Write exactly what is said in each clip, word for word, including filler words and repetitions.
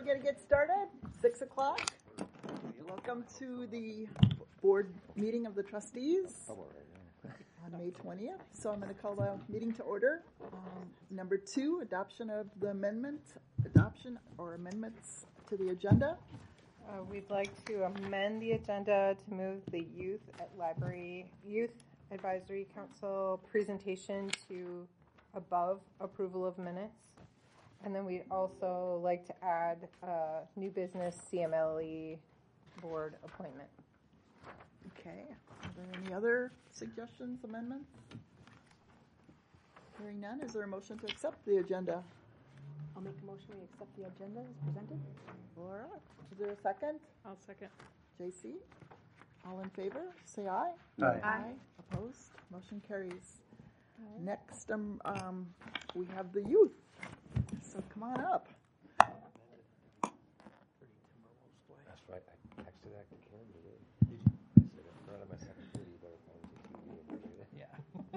we're going to get started. Six o'clock. Welcome to the board meeting of the trustees on May twentieth. So I'm going to call the meeting to order. Um, number two, adoption of the amendment, adoption or amendments to the agenda. Uh, we'd like to amend the agenda to move the Youth at Library Youth Advisory Council presentation to above approval of minutes. And then we'd also like to add uh, new business C M L E board appointment. Okay. Are there any other suggestions, amendments? Hearing none, is there a motion to accept the agenda? I'll make a motion we accept the agenda as presented. All right. Is there a second? I'll second. J C? All in favor? Say aye. Aye. Aye. Opposed? Motion carries. Right. Next, um, um, we have the youth. So come on up. That's right. I texted that to Karen today. Did you? I said in front of my secretary, but if I was a T V and do that. Yeah.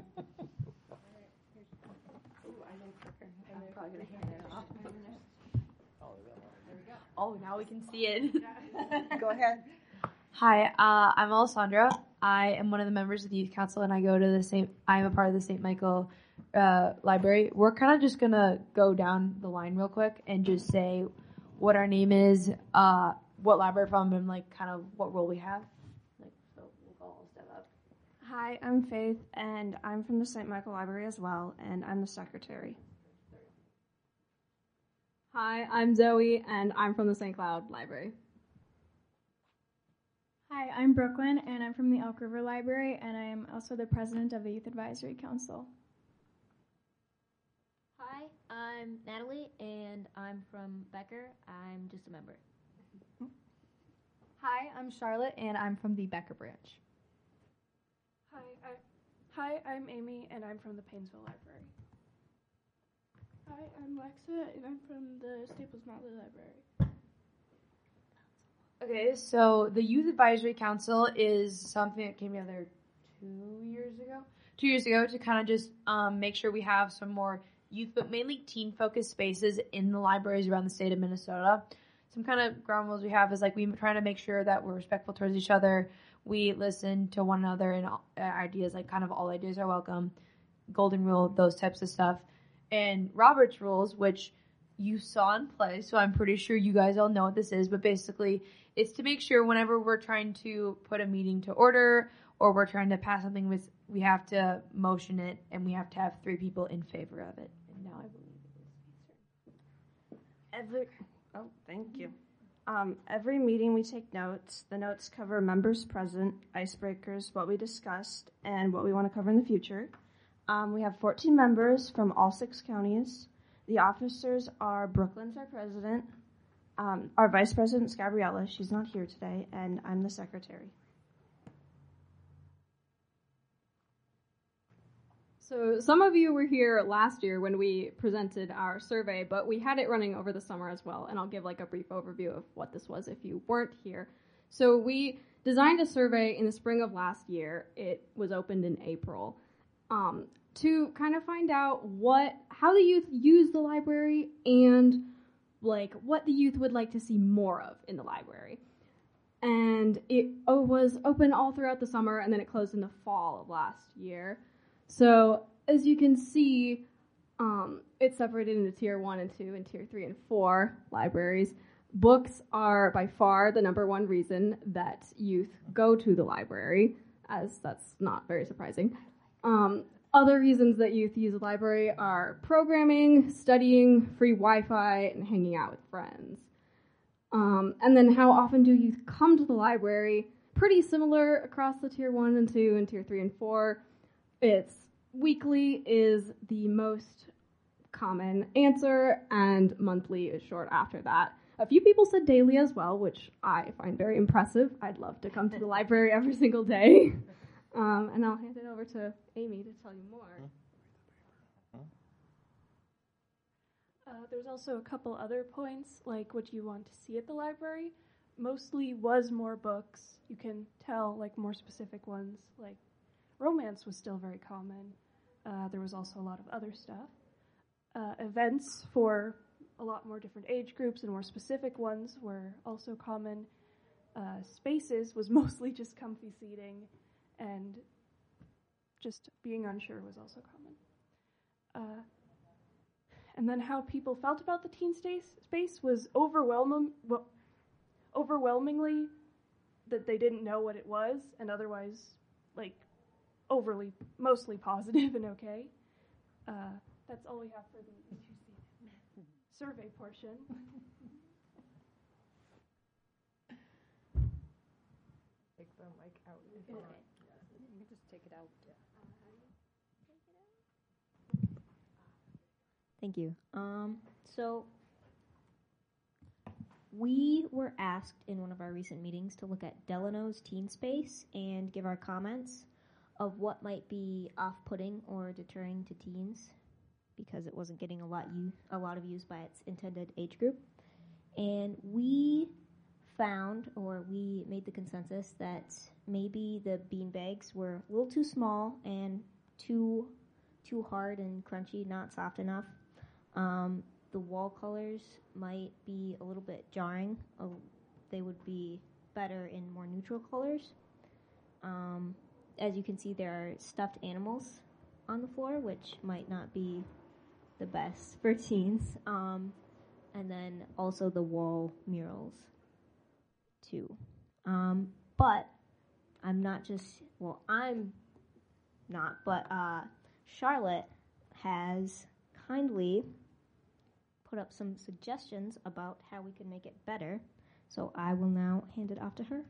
Ooh, I know quicker. I'm probably going to hand it off. Oh, there we go. Oh, now we can see it. Go ahead. Hi, uh, I'm Alessandra. I am one of the members of the Youth Council, and I go to the Saint I'm a part of the Saint Michael uh, Library. We're kind of just gonna go down the line real quick and just say what our name is, uh, what library from, and like kind of what role we have. Like, so we'll go all step up. Hi, I'm Faith, and I'm from the Saint Michael Library as well, and I'm the secretary. Hi, I'm Zoe, and I'm from the Saint Cloud Library. Hi, I'm Brooklyn, and I'm from the Elk River Library, and I am also the president of the Youth Advisory Council. Hi, I'm Natalie, and I'm from Becker. I'm just a member. Hi, I'm Charlotte, and I'm from the Becker branch. Hi, I, hi, I'm Amy, and I'm from the Painesville Library. Hi, I'm Lexa, and I'm from the Staples Motley Library. Okay, so the Youth Advisory Council is something that came together two years ago. Two years ago to kind of just um, make sure we have some more youth, but mainly teen-focused spaces in the libraries around the state of Minnesota. Some kind of ground rules we have is like we trying to make sure that we're respectful towards each other. We listen to one another, and uh, ideas like kind of all ideas are welcome. Golden rule, those types of stuff. And Robert's rules, which you saw in play, so I'm pretty sure you guys all know what this is, but basically it's to make sure whenever we're trying to put a meeting to order or we're trying to pass something, with, we have to motion it and we have to have three people in favor of it. And now I believe it is. Every, oh, thank you. Um, every meeting we take notes. The notes cover members present, icebreakers, what we discussed, and what we want to cover in the future. Um, we have fourteen members from all six counties. The officers are Brooklyn's our president. Um, our vice president is Gabriella. She's not here today, and I'm the secretary. So some of you were here last year when we presented our survey, but we had it running over the summer as well, and I'll give like a brief overview of what this was if you weren't here. So we designed a survey in the spring of last year. It was opened in April. Um, to kind of find out what, how the youth use the library and like what the youth would like to see more of in the library. And it oh, was open all throughout the summer, and then it closed in the fall of last year. So as you can see, um, it's separated into tier one and two and tier three and four libraries. Books are by far the number one reason that youth go to the library, as that's not very surprising. Um, other reasons that youth use the library are programming, studying, free Wi-Fi, and hanging out with friends. Um, and then how often do youth come to the library? Pretty similar across the tier one and two and tier three and four. It's weekly is the most common answer, and monthly is short after that. A few people said daily as well, which I find very impressive. I'd love to come to the library every single day. Um, and I'll hand it over to Amy to tell you more. Uh, there's also a couple other points, like what you want to see at the library. Mostly was more books. You can tell, like, more specific ones, like romance was still very common. Uh, there was also a lot of other stuff. Uh, events for a lot more different age groups and more specific ones were also common. Uh, spaces was mostly just comfy seating, and just being unsure was also common. Uh, and then how people felt about the teen space, space was overwhelming, well, overwhelmingly that they didn't know what it was, and otherwise, like, overly, mostly positive and okay. Uh, that's all we have for the survey portion. Take the mic out. If you want. You can just take it out. Thank you. Um, so we were asked in one of our recent meetings to look at Delano's teen space and give our comments of what might be off-putting or deterring to teens because it wasn't getting a lot use, a lot of use by its intended age group. And we found, or we made the consensus, that maybe the beanbags were a little too small and too too hard and crunchy, not soft enough. Um, the wall colors might be a little bit jarring. Uh, they would be better in more neutral colors. Um, as you can see, there are stuffed animals on the floor, which might not be the best for teens. Um, and then also the wall murals, too. Um, but I'm not just, well, I'm not, but uh, Charlotte has kindly put up some suggestions about how we can make it better. So I will now hand it off to her.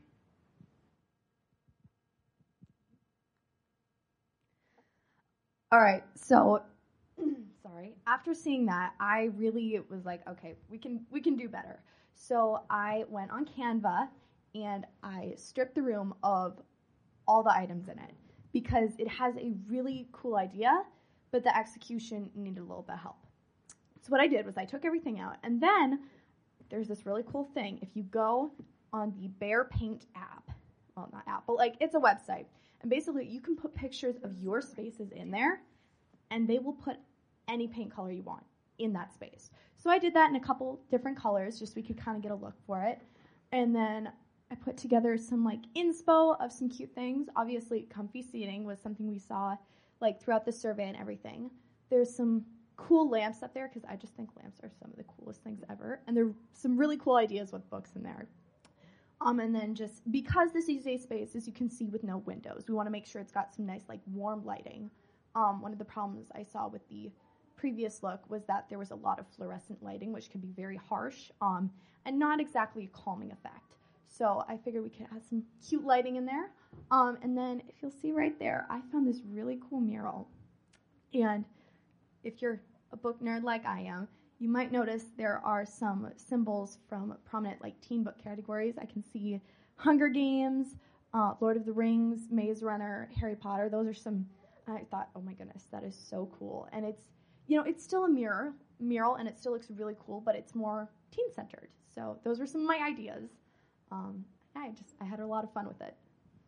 All right, so sorry. After seeing that, I really was like, okay, we can we can do better. So I went on Canva and I stripped the room of all the items in it because it has a really cool idea, but the execution needed a little bit of help. So what I did was I took everything out, and then there's this really cool thing. If you go on the Bear Paint app, well, not app, but like it's a website, and basically you can put pictures of your spaces in there, and they will put any paint color you want in that space. So I did that in a couple different colors, just so we could kind of get a look for it. And then I put together some like inspo of some cute things. Obviously, comfy seating was something we saw like throughout the survey and everything. There's some cool lamps up there because I just think lamps are some of the coolest things ever. And there are some really cool ideas with books in there. Um, and then just because this is a space, as you can see, with no windows, we want to make sure it's got some nice like warm lighting. Um, one of the problems I saw with the previous look was that there was a lot of fluorescent lighting, which can be very harsh um, and not exactly a calming effect. So I figured we could add some cute lighting in there. Um, and then if you'll see right there, I found this really cool mural. And if you're a book nerd like I am, you might notice there are some symbols from prominent like teen book categories. I can see Hunger Games, uh, Lord of the Rings, Maze Runner, Harry Potter. Those are some, I thought, oh my goodness, that is so cool. And it's, you know, it's still a mirror, mural, and it still looks really cool, but it's more teen-centered. So those were some of my ideas. Um, I just, I had a lot of fun with it.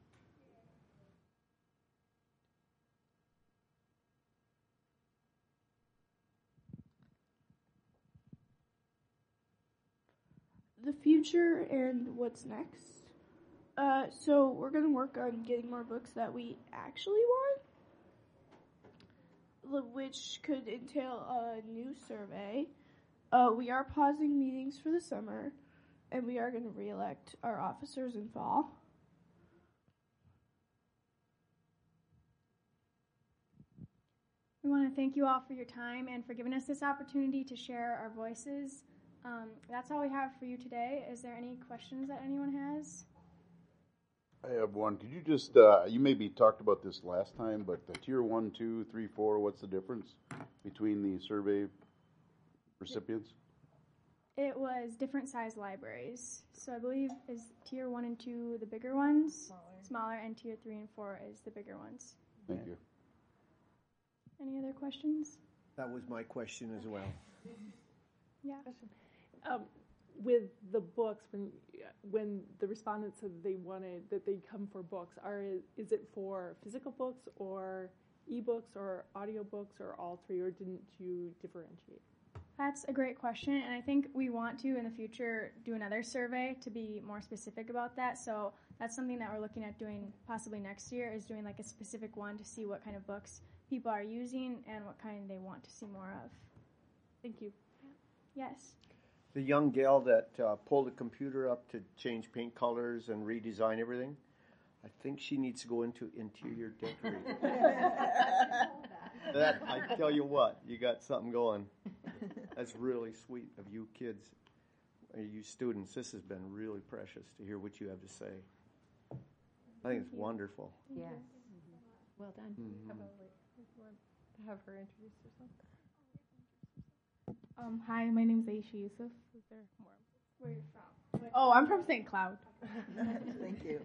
The future and what's next. Uh, so we're going to work on getting more books that we actually want, which could entail a new survey. Uh, we are pausing meetings for the summer, and we are going to re-elect our officers in fall. We want to thank you all for your time and for giving us this opportunity to share our voices. Um, that's all we have for you today. Is there any questions that anyone has? I have one. Could you just, uh, you maybe talked about this last time, but the tier one, two, three, four, what's the difference between the survey recipients? It was different size libraries. So I believe is tier one and two the bigger ones, smaller, smaller and tier three and four is the bigger ones. Thank you. Any other questions? That was my question as well. Yeah. Um, with the books, when when the respondents said they wanted that they come for books, are is it for physical books or ebooks or audiobooks or all three, or didn't you differentiate? That's a great question, and I think we want to in the future do another survey to be more specific about that. So that's something that we're looking at doing possibly next year, is doing like a specific one to see what kind of books people are using and what kind they want to see more of. Thank you. Yes. The young gal that uh, pulled the computer up to change paint colors and redesign everything, I think she needs to go into interior decorating. That, I tell you what, you got something going. That's really sweet of you kids, uh, you students. This has been really precious to hear what you have to say. I think it's wonderful. Yes. Mm-hmm. Well done. Mm-hmm. How about wait, we'll have her introduce herself? Um, hi, my name is Aisha Yusuf. Is there more? Where are you from? What? Oh, I'm from Saint Cloud. Thank you.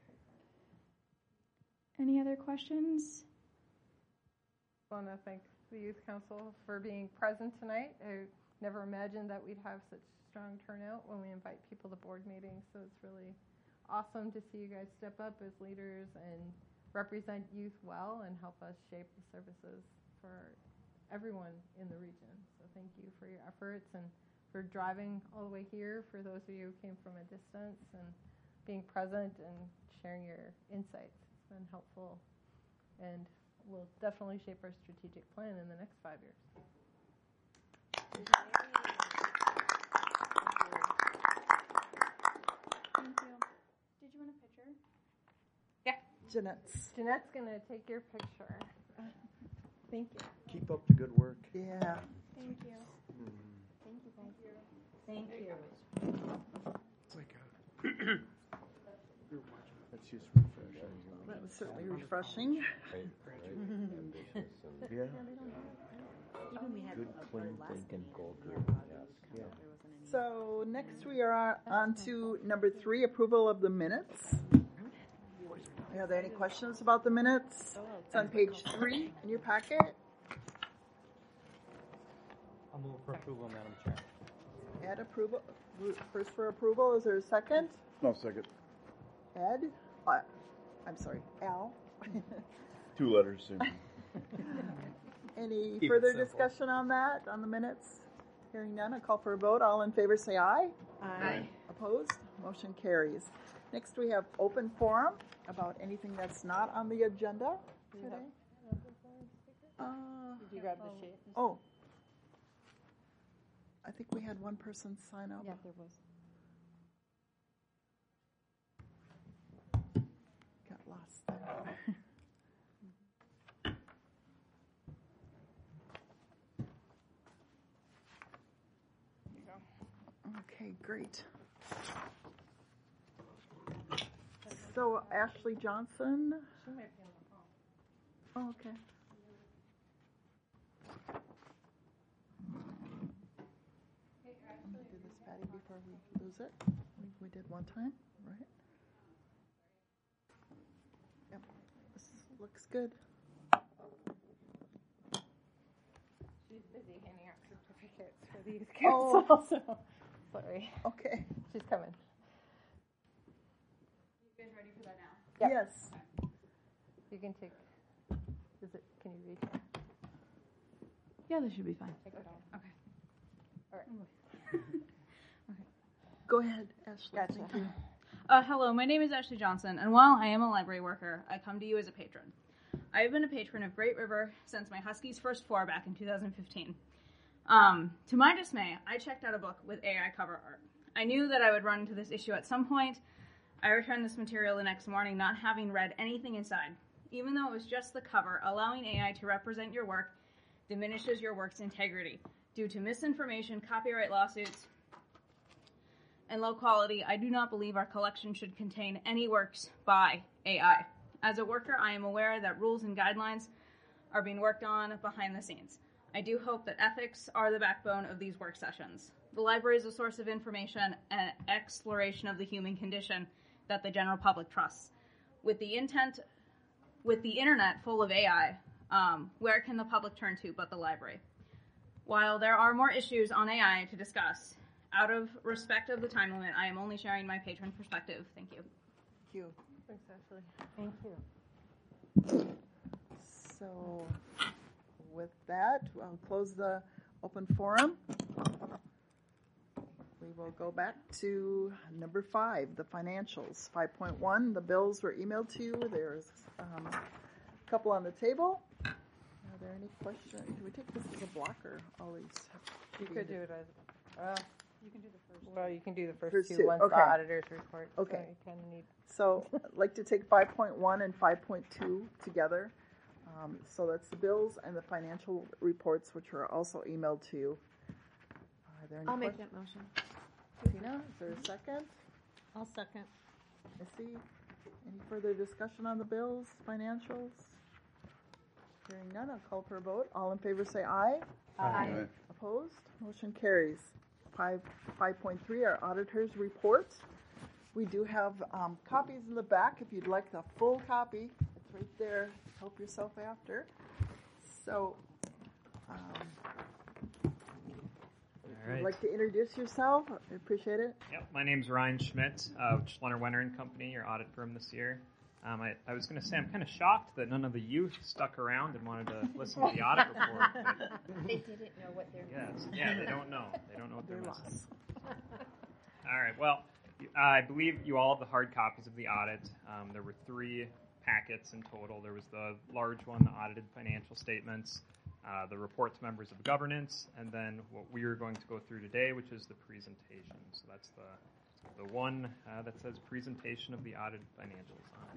Any other questions? I want to thank the Youth Council for being present tonight. I never imagined that we'd have such strong turnout when we invite people to board meetings, so it's really awesome to see you guys step up as leaders and represent youth well and help us shape the services for everyone in the region. So thank you for your efforts and for driving all the way here, for those of you who came from a distance, and being present and sharing your insights. It's been helpful and will definitely shape our strategic plan in the next five years. Thank you. Did you want a picture? Yeah. Jeanette's. Jeanette's going to take your picture. Thank you. Keep up the good work. Yeah. Thank you. Mm-hmm. Thank you, thank you. Thank you. It's like a. That's just refreshing. That was certainly refreshing. Right, right. Ambitious and Yeah. Even we had Good, a clean bird last thinking. week. gold Yeah, room, probably yes. was- Yeah. there wasn't any- So next we are on to number three, approval of the minutes. Are there any questions about the minutes? It's on page three in your packet. I'll move for approval, Madam Chair. Ed, approval. First for approval. Is there a second? No, second. Ed? Uh, I'm sorry, Al. Two letters. Same. Any Keep it further simple. discussion on that, on the minutes? Hearing none, I call for a vote. All in favor say aye. Aye. Opposed? Motion carries. Next we have open forum about anything that's not on the agenda today. Uh, Did you grab the sheet? oh. I think we had one person sign up. Yeah, there was. Got lost there. Okay, great. So Ashley Johnson. She might be on the phone. Oh, okay. I'm gonna do this, Patty, before we lose it. We, we did one time, right? Yep. This looks good. She's busy handing out certificates for the Youth Oh. Council, so sorry. Okay. She's coming. You guys ready for that now? Yep. Yes. You can take. Is it? Can you reach it? Yeah, this should be fine. Take it on. Okay. All right. Go ahead, Ashley. Gotcha. Thank you. Uh, hello, my name is Ashley Johnson, and while I am a library worker, I come to you as a patron. I have been a patron of Great River since my Huskies' first four back in two thousand fifteen. Um, to my dismay, I checked out a book with A I cover art. I knew that I would run into this issue at some point. I returned this material the next morning, not having read anything inside. Even though it was just the cover, allowing A I to represent your work diminishes your work's integrity. Due to misinformation, copyright lawsuits, and low quality, I do not believe our collection should contain any works by A I. As a worker, I am aware that rules and guidelines are being worked on behind the scenes. I do hope that ethics are the backbone of these work sessions. The library is a source of information and exploration of the human condition that the general public trusts. With the intent, with the internet full of A I, um, where can the public turn to but the library? While there are more issues on A I to discuss, out of respect of the time limit, I am only sharing my patron perspective. Thank you. Thank you. Thanks, Ashley. Thank you. So with that, I'll close the open forum. We will go back to number five, the financials. five point one, the bills were emailed to you. There's um, a couple on the table. Are there any questions? Do we take this as a blocker? Always. You could do it as, uh, you can do the first. Well, you can do the first, First two, two, once okay. the auditors report. Okay. So you kind of need. So I'd like to take five point one and five point two together. Um, so that's the bills and the financial reports, which are also emailed to you. Are there any I'll make questions? that motion. Tina, is there a second? I'll second. Missy, any further discussion on the bills, financials? Hearing none, I'll call for a vote. All in favor say aye. Aye. Aye. Opposed? Motion carries. Five, five point three, our auditor's report. We do have um, copies in the back if you'd like the full copy. It's right there. Help yourself after. So, um, if right. you'd like to introduce yourself, I appreciate it. Yep, my name's Ryan Schmidt of Schlenner Wenner and Company, your audit firm this year. Um, I, I was going to say I'm kind of shocked that none of the youth stuck around and wanted to listen to the audit report. But They didn't know what they're yes, yeah, they don't know. They don't know what they're missing. All right, well, I believe you all have the hard copies of the audit. Um, there were three packets in total. There was the large one, the audited financial statements, uh, the report to members of governance, and then what we are going to go through today, which is the presentation. So that's the the one uh, that says presentation of the audited financials on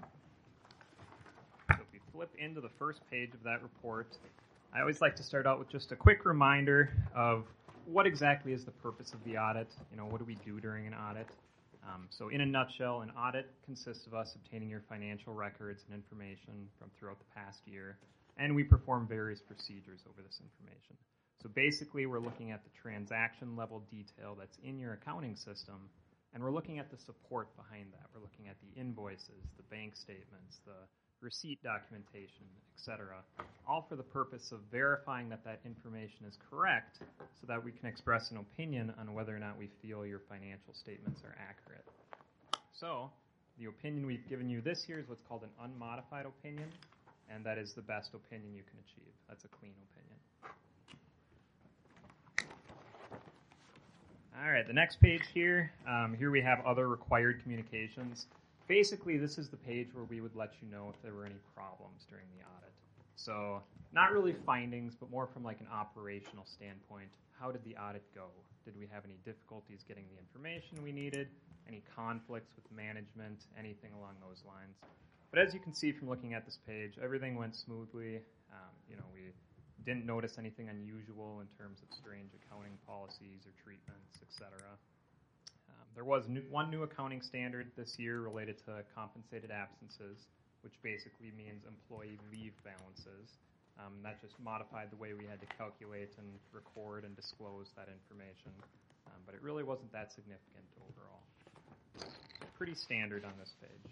it. So if we flip into the first page of that report, I always like to start out with just a quick reminder of what exactly is the purpose of the audit. You know, what do we do during an audit? Um, so in a nutshell, an audit consists of us obtaining your financial records and information from throughout the past year, and we perform various procedures over this information. So basically, we're looking at the transaction level detail that's in your accounting system, and we're looking at the support behind that. We're looking at the invoices, the bank statements, the receipt documentation, et cetera, all for the purpose of verifying that that information is correct so that we can express an opinion on whether or not we feel your financial statements are accurate. So the opinion we've given you this year is what's called an unmodified opinion, and that is the best opinion you can achieve. That's a clean opinion. All right, the next page here, um, here we have other required communications. Basically, this is the page where we would let you know if there were any problems during the audit. So not really findings, but more from like an operational standpoint. How did the audit go? Did we have any difficulties getting the information we needed? Any conflicts with management? Anything along those lines? But as you can see from looking at this page, everything went smoothly. Um, you know, we didn't notice anything unusual in terms of strange accounting policies or treatments, et cetera. Um, there was new, one new accounting standard this year related to compensated absences, which basically means employee leave balances. Um, that just modified the way we had to calculate and record and disclose that information. Um, but it really wasn't that significant overall. Pretty standard on this page.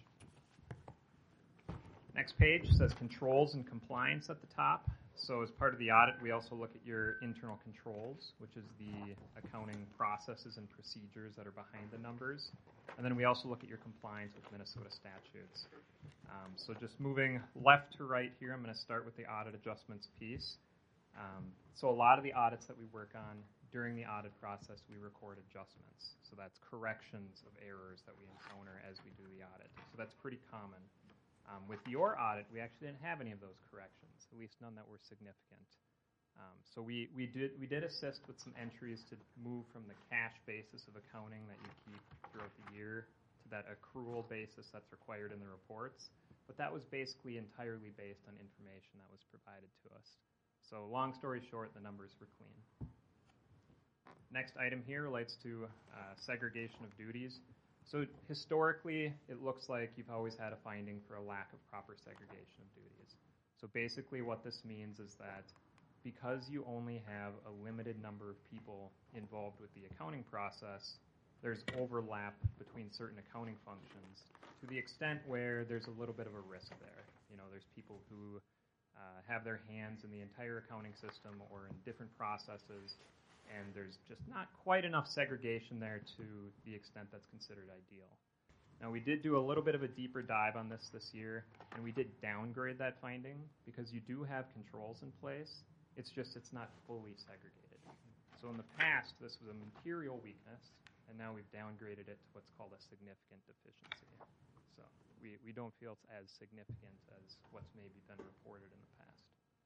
Next page says controls and compliance at the top. So as part of the audit, we also look at your internal controls, which is the accounting processes and procedures that are behind the numbers. And then we also look at your compliance with Minnesota statutes. Um, so just moving left to right here, I'm going to start with the audit adjustments piece. Um, so a lot of the audits that we work on, during the audit process, we record adjustments. So that's corrections of errors that we encounter as we do the audit. So that's pretty common. Um, with your audit, we actually didn't have any of those corrections, at least none that were significant. Um, so we, we did we did assist with some entries to move from the cash basis of accounting that you keep throughout the year to that accrual basis that's required in the reports. But that was basically entirely based on information that was provided to us. So long story short, the numbers were clean. Next item here relates to uh, segregation of duties. So historically, it looks like you've always had a finding for a lack of proper segregation of duties. So basically what this means is that because you only have a limited number of people involved with the accounting process, there's overlap between certain accounting functions to the extent where there's a little bit of a risk there. You know, there's people who uh, have their hands in the entire accounting system or in different processes, and there's just not quite enough segregation there to the extent that's considered ideal. Now, we did do a little bit of a deeper dive on this this year, and we did downgrade that finding because you do have controls in place. It's just it's not fully segregated. So in the past, this was a material weakness, and now we've downgraded it to what's called a significant deficiency. So we, we don't feel it's as significant as what's maybe been reported in the past.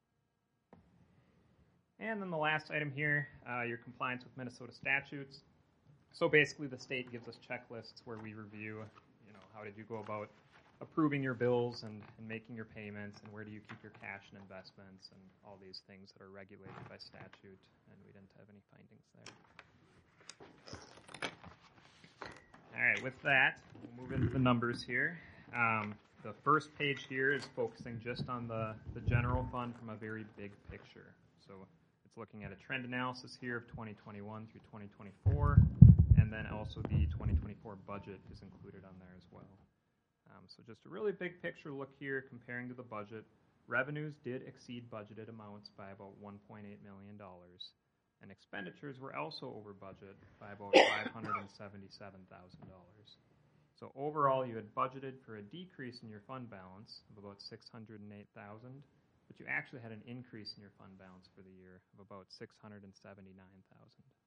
And then the last item here, uh, your compliance with Minnesota statutes. So basically the state gives us checklists where we review, you know, how did you go about approving your bills and, and making your payments, and where do you keep your cash and investments, and all these things that are regulated by statute, and we didn't have any findings there. All right, with that, we'll move into the numbers here. Um, the first page here is focusing just on the, the general fund from a very big picture. So it's looking at a trend analysis here of twenty twenty-one through twenty twenty-four, and then also the twenty twenty-four budget is included on there as well. Um, so just a really big picture look here comparing to the budget. Revenues did exceed budgeted amounts by about one point eight million dollars, and expenditures were also over budget by about five hundred seventy-seven thousand dollars. So overall, you had budgeted for a decrease in your fund balance of about six hundred eight thousand dollars, but you actually had an increase in your fund balance for the year of about six hundred seventy-nine thousand dollars.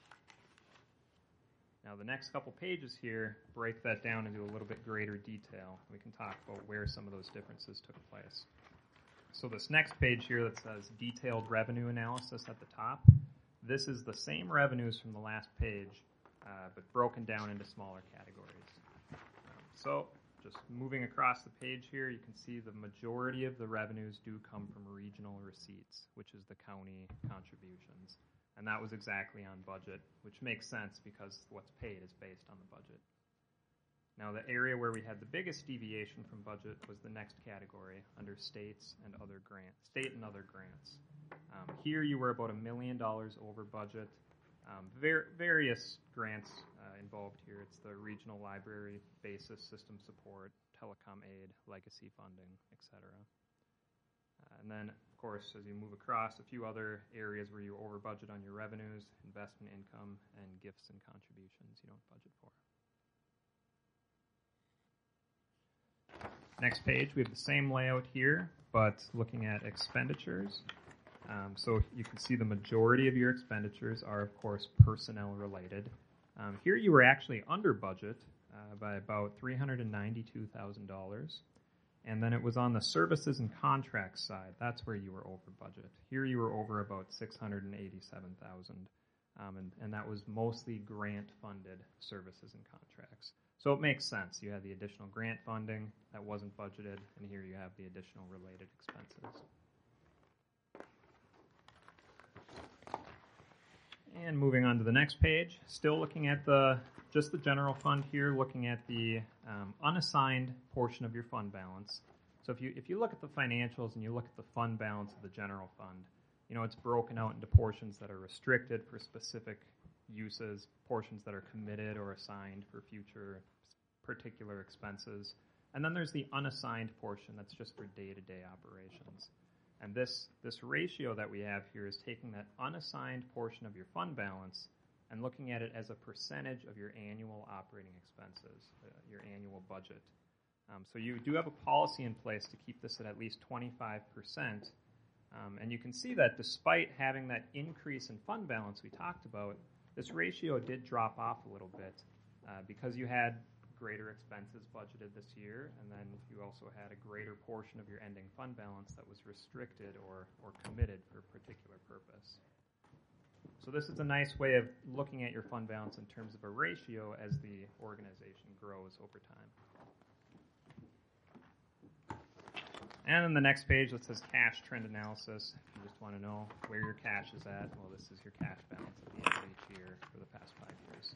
Now the next couple pages here break that down into a little bit greater detail. We can talk about where some of those differences took place. So this next page here that says detailed revenue analysis at the top, this is the same revenues from the last page, uh, but broken down into smaller categories. Um, so just moving across the page here, you can see the majority of the revenues do come from regional receipts, which is the county contributions. And that was exactly on budget, which makes sense because what's paid is based on the budget. Now, the area where we had the biggest deviation from budget was the next category under states and other grants, state and other grants. Um, here, you were about a million dollars over budget. Um, ver- various grants uh, involved here. It's the regional library, basis system support, telecom aid, legacy funding, et cetera. Uh, and then, of course, as you move across, a few other areas where you over budget on your revenues, investment income, and gifts and contributions you don't budget for. Next page, we have the same layout here, but looking at expenditures. Um, so you can see the majority of your expenditures are, of course, personnel related. Um, here you were actually under budget uh, by about three hundred ninety-two thousand dollars. And then it was on the services and contracts side. That's where you were over budget. Here you were over about six hundred eighty-seven thousand dollars, um, and, and that was mostly grant-funded services and contracts. So it makes sense. You had the additional grant funding that wasn't budgeted, and here you have the additional related expenses. And moving on to the next page, still looking at the just the general fund here, looking at the um, unassigned portion of your fund balance. So if you if you look at the financials and you look at the fund balance of the general fund, you know, it's broken out into portions that are restricted for specific uses, portions that are committed or assigned for future particular expenses. And then there's the unassigned portion that's just for day-to-day operations. And this, this ratio that we have here is taking that unassigned portion of your fund balance and looking at it as a percentage of your annual operating expenses, uh, your annual budget. Um, so you do have a policy in place to keep this at at least twenty-five percent. Um, and you can see that despite having that increase in fund balance we talked about, this ratio did drop off a little bit uh, because you had greater expenses budgeted this year, and then you also had a greater portion of your ending fund balance that was restricted or, or committed for a particular purpose. So this is a nice way of looking at your fund balance in terms of a ratio as the organization grows over time. And then the next page that says cash trend analysis. If you just want to know where your cash is at, well, this is your cash balance at the end of each year for the past five years.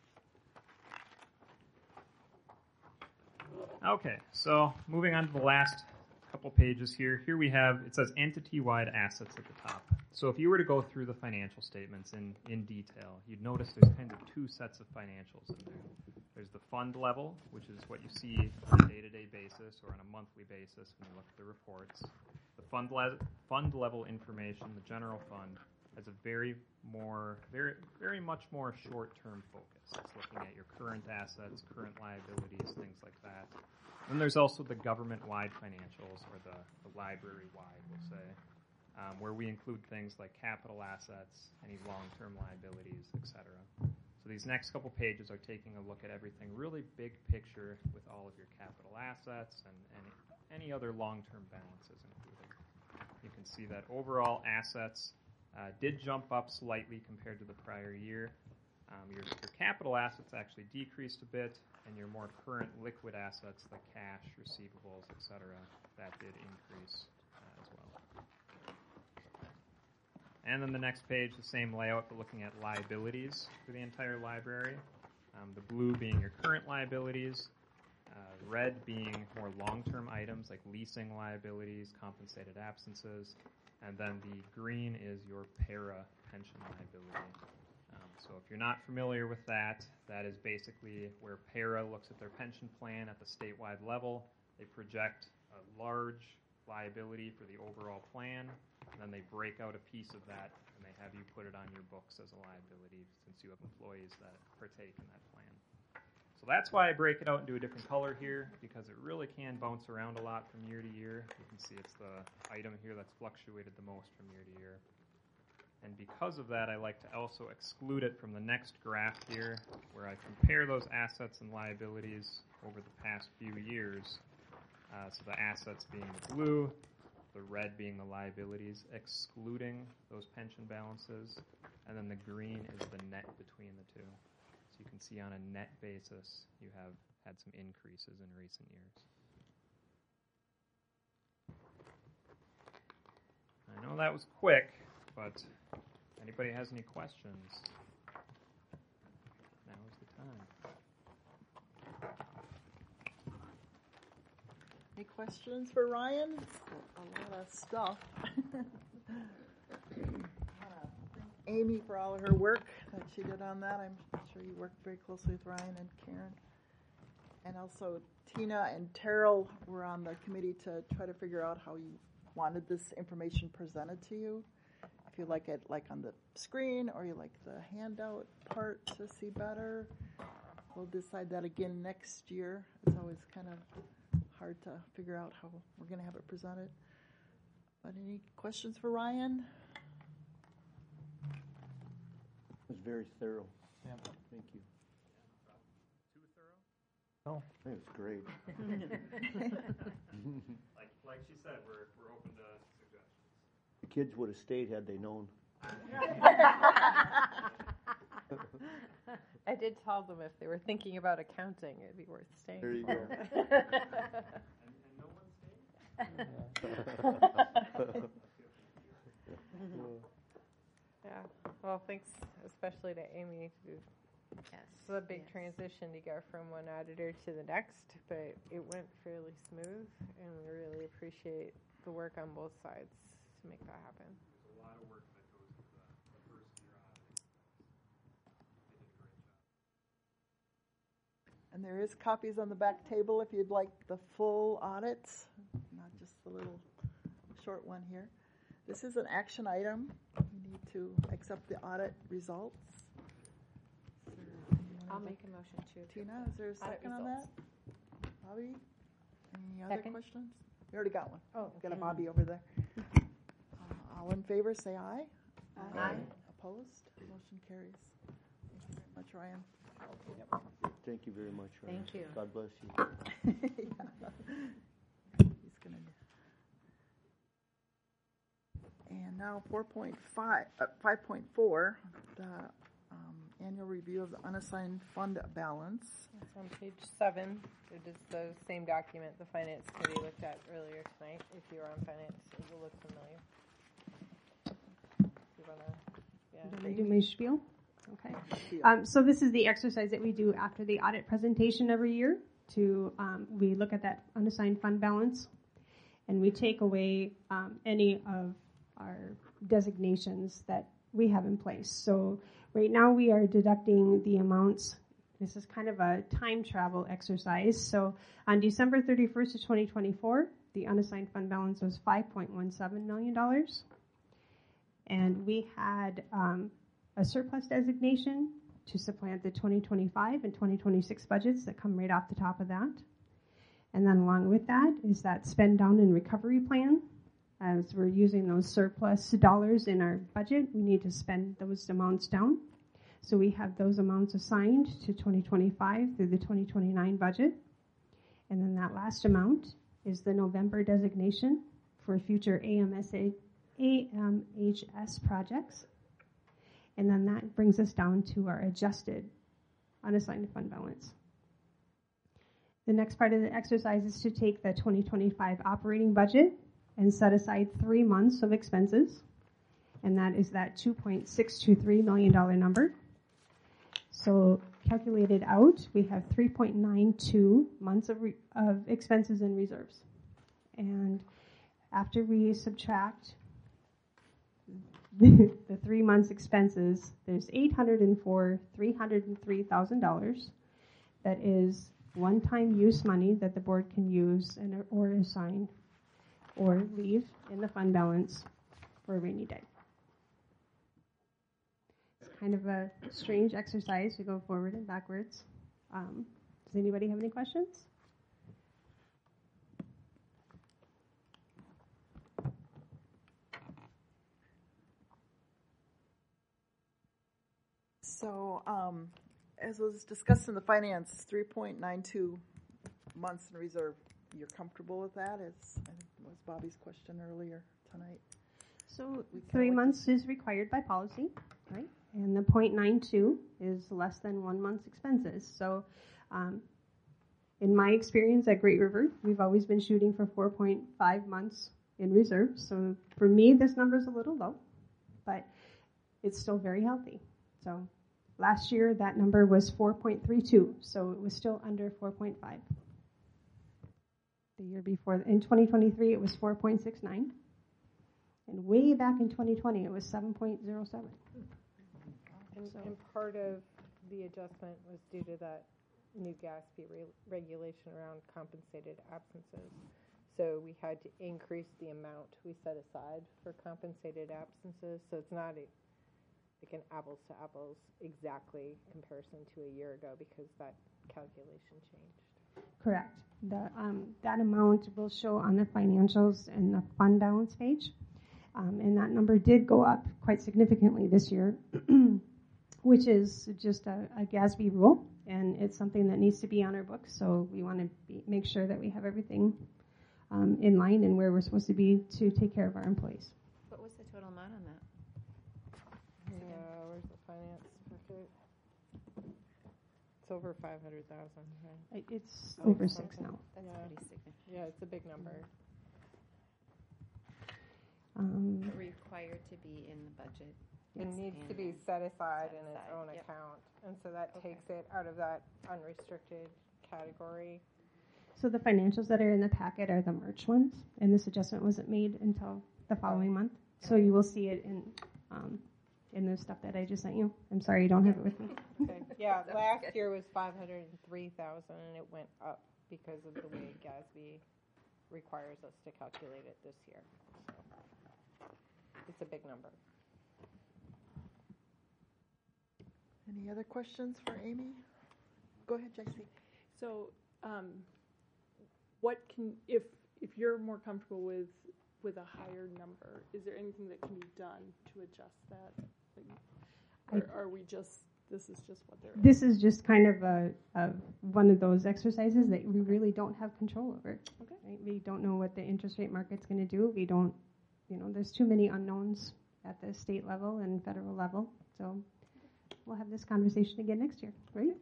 Okay, so moving on to the last couple pages here. Here we have, it says entity-wide assets at the top. So if you were to go through the financial statements in, in detail, you'd notice there's kind of two sets of financials in there. There's the fund level, which is what you see on a day-to-day basis or on a monthly basis when you look at the reports. The fund, le- fund level information, the general fund, has a very more, very, very much more short-term focus. It's looking at your current assets, current liabilities, things like that. And there's also the government-wide financials, or the, the library-wide, we'll say. um, where we include things like capital assets, any long-term liabilities, et cetera. So these next couple pages are taking a look at everything really big picture with all of your capital assets and any, any other long-term balances included. You can see that overall assets uh, did jump up slightly compared to the prior year. Um, your, your capital assets actually decreased a bit, and your more current liquid assets like cash, receivables, et cetera, that did increase uh, as well. And then the next page, the same layout, but looking at liabilities for the entire library. Um, the blue being your current liabilities, uh, red being more long-term items like leasing liabilities, compensated absences, and then the green is your para pension liability. Um, so if you're not familiar with that, that is basically where para looks at their pension plan at the statewide level. They project a large liability for the overall plan, and then they break out a piece of that and they have you put it on your books as a liability since you have employees that partake in that plan. So that's why I break it out into a different color here, because it really can bounce around a lot from year to year. You can see it's the item here that's fluctuated the most from year to year. And because of that, I like to also exclude it from the next graph here, where I compare those assets and liabilities over the past few years. Uh, so the assets being the blue, the red being the liabilities, excluding those pension balances, and then the green is the net between the two. So you can see on a net basis, you have had some increases in recent years. I know that was quick, but anybody has any questions? Now is the time. Any questions for Ryan? A lot of stuff. Amy for all of her work that she did on that. I'm sure you worked very closely with Ryan and Karen. And also Tina and Terrell were on the committee to try to figure out how you wanted this information presented to you. If you like it like on the screen or you like the handout part to see better. We'll decide that again next year. It's always kind of hard to figure out how we're going to have it presented. But any questions for Ryan? It was very thorough. Yeah. Thank you. Too thorough? Oh. I think it's great. like like she said, we're we're open to suggestions. The kids would have stayed had they known. I did tell them if they were thinking about accounting, it'd be worth staying. There you go. and, and no one stayed? Yeah. Well, thanks especially to Amy. Yes. It's a big yes. transition to go from one auditor to the next, but it went fairly smooth, and we really appreciate the work on both sides to make that happen. There's a lot of work that goes into the, the first year auditing. They did a great job. And there is copies on the back table if you'd like the full audit, not just the little short one here. This is an action item. You need to accept the audit results. I'll make a motion to. Tina, is there a second on that? Bobby? Any other Second. questions? You already got one. Oh, Got a okay. Bobby over there. Uh, all in favor, say aye. Aye. Aye. Opposed? Motion carries. Thank you very much, Ryan. Yep. Thank you very much, Ryan. Thank you. God bless you. He's gonna. And now four point five, uh, five point four, the um, annual review of the unassigned fund balance. It's on page seven. It is the same document the Finance Committee looked at earlier tonight. If you were on Finance, it will look familiar. You wanna, yeah. Do I do my spiel? Okay. Um, so this is the exercise that we do after the audit presentation every year. To um, we look at that unassigned fund balance, and we take away um, any of our designations that we have in place. So right now we are deducting the amounts. This is kind of a time travel exercise. So on December thirty-first of twenty twenty-four, the unassigned fund balance was five point one seven million dollars. And we had um, a surplus designation to supplant the twenty twenty-five and twenty twenty-six budgets that come right off the top of that. And then along with that is that spend down and recovery plan as we're using those surplus dollars in our budget, we need to spend those amounts down. So we have those amounts assigned to twenty twenty-five through the twenty twenty-nine budget. And then that last amount is the November designation for future A M S A, A M H S projects. And then that brings us down to our adjusted unassigned fund balance. The next part of the exercise is to take the twenty twenty-five operating budget and set aside three months of expenses. And that is that two point six two three million dollars number. So calculated out, we have three point nine two months of, re- of expenses and reserves. And after we subtract the, the three months expenses, there's eight hundred four thousand three hundred three thousand dollars that is one-time use money that the board can use and or assign or leave in the fund balance for a rainy day. It's kind of a strange exercise to go forward and backwards. Um, does anybody have any questions? So, um, as was discussed in the finance, three point nine two months in reserve. You're comfortable with that? As I think was Bobby's question earlier tonight. So three months is required by policy, right? And the point nine two is less than one month's expenses. So, um, in my experience at Great River, we've always been shooting for four point five months in reserve. So for me, this number is a little low, but it's still very healthy. So last year, that number was four point three two, so it was still under four point five. The year before, in twenty twenty-three, it was four point six nine. And way back in twenty twenty, it was seven point zero seven. And, and part of the adjustment was due to that new GASB re- regulation around compensated absences. So we had to increase the amount we set aside for compensated absences. So it's not a, like an apples to apples exactly comparison to a year ago because that calculation changed. Correct. The, um, that amount will show on the financials and the fund balance page. Um, and that number did go up quite significantly this year, which is just a, a GASB rule, and it's something that needs to be on our books. So we want to be, make sure that we have everything um, in line and where we're supposed to be to take care of our employees. What was the total amount on that? Yeah, where's the finance bucket? It's over five hundred thousand. Right? It's over six now. That's yeah. pretty significant. Yeah, it's a big number. Um, required to be in the budget. It Yes. needs And to be set aside in its aside, own yep. account, and so that Okay. takes it out of that unrestricted category. So the financials that are in the packet are the March ones, and this adjustment wasn't made until the following month. So you will see it in um, in the stuff that I just sent you. I'm sorry you don't have it with me. Okay. Yeah, last year was five hundred three thousand, and it went up because of the way GASB requires us to calculate it this year. So it's a big number. Any other questions for Amy? Go ahead, J C. So, um, what can if if you're more comfortable with with a higher number, is there anything that can be done to adjust that? Like, or are we just this is just what they're? This is just kind of a, a one of those exercises that we really don't have control over. Okay. Right? We don't know what the interest rate market's going to do. We don't, you know, there's too many unknowns at the state level and federal level. So we'll have this conversation again next year, right?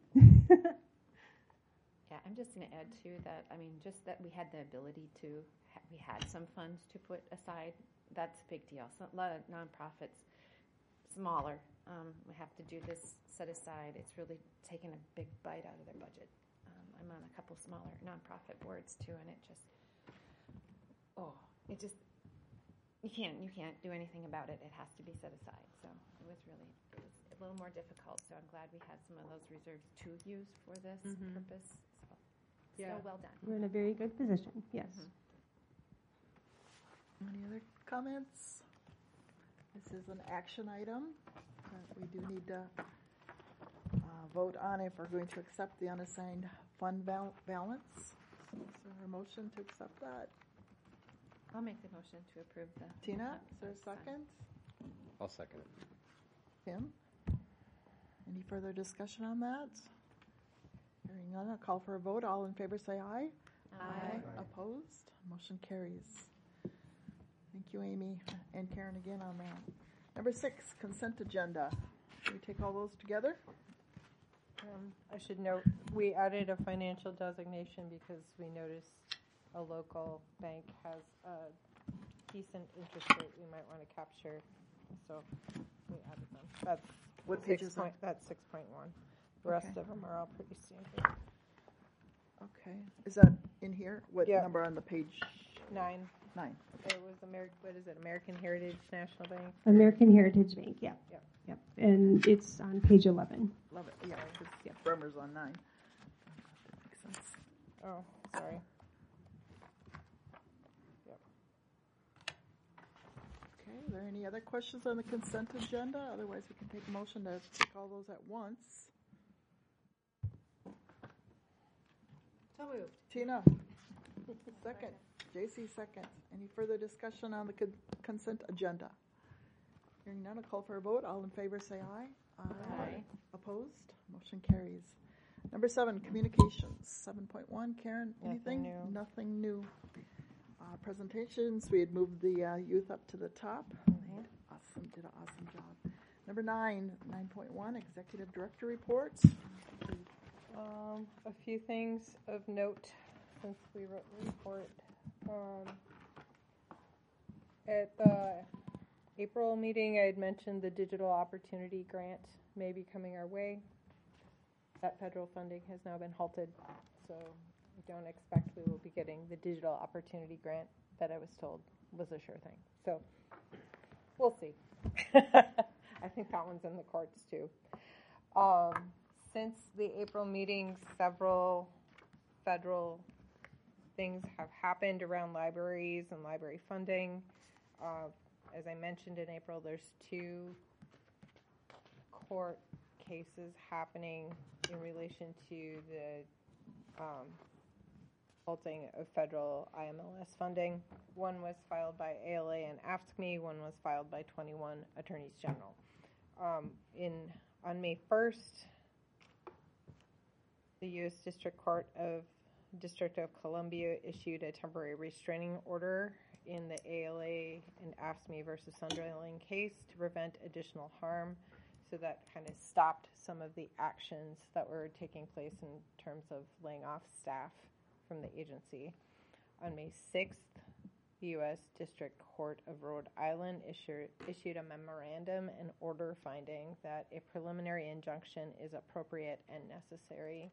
Yeah, I'm just going to add too that, I mean, just that we had the ability to, ha- we had some funds to put aside, that's a big deal. So a lot of nonprofits, smaller, um, we have to do this set aside. It's really taken a big bite out of their budget. Um, I'm on a couple smaller nonprofit boards too, and it just, oh, it just, you can't, you can't do anything about it. It has to be set aside. So it was really, it was a little more difficult. So I'm glad we had some of those reserves to use for this Mhm. purpose. So, Yeah. so well done. We're in a very good position, yes. Mhm. Any other comments? This is an action item that we do need to uh, vote on if we're going to accept the unassigned fund bal- balance. So is there a motion to accept that? I'll make the motion to approve the. Tina, is there a second? I'll second it. Tim? Any further discussion on that? Hearing none, I'll call for a vote. All in favor say aye. Aye. Opposed? Motion carries. Thank you, Amy, and Karen again on that. Number six, consent agenda. Should we take all those together? Um, I should note, we added a financial designation because we noticed a local bank has a decent interest rate we might want to capture, so we added them. That's What six page is point, that? that's six point one. The rest Okay. of them are all pretty standard. Okay. Is that in here? What Yeah. number on the page? Nine. Nine. It was American, what is it, American Heritage National Bank? American Heritage Bank, yeah. Yep. Yep. And it's on page eleven. Love it. Yeah, because yeah, Bremer's on nine. Makes sense. Oh, sorry. Yep. Okay, are there any other questions on the consent agenda? Otherwise, we can take a motion to take all those at once. So moved. Tina, second. J C, second. Any further discussion on the con- consent agenda? Hearing none, I'll call for a vote. All in favor say aye. Aye. Opposed? Motion carries. Number seven, communications. seven point one, Karen, Nothing anything? new. Nothing new. Uh, presentations, we had moved the uh, youth up to the top. Awesome, did an awesome job. Number nine, nine point one, executive director reports. Um, a few things of note since we wrote the report. Um, at the April meeting, I had mentioned the digital opportunity grant may be coming our way. That federal funding has now been halted, so we don't expect we will be getting the digital opportunity grant that I was told was a sure thing. So we'll see. I think that one's in the courts too. Um, since the April meeting, several federal things have happened around libraries and library funding. Uh, as I mentioned in April, there's two court cases happening in relation to the um, halting of federal I M L S funding. One was filed by A L A and A F S C M E, one was filed by twenty-one attorneys general. Um, in on May first, the U S District Court of District of Columbia issued a temporary restraining order in the A L A and A F S C M E versus Sunderland case to prevent additional harm. So that kind of stopped some of the actions that were taking place in terms of laying off staff from the agency. On May sixth, the U S District Court of Rhode Island issued, issued a memorandum and order finding that a preliminary injunction is appropriate and necessary.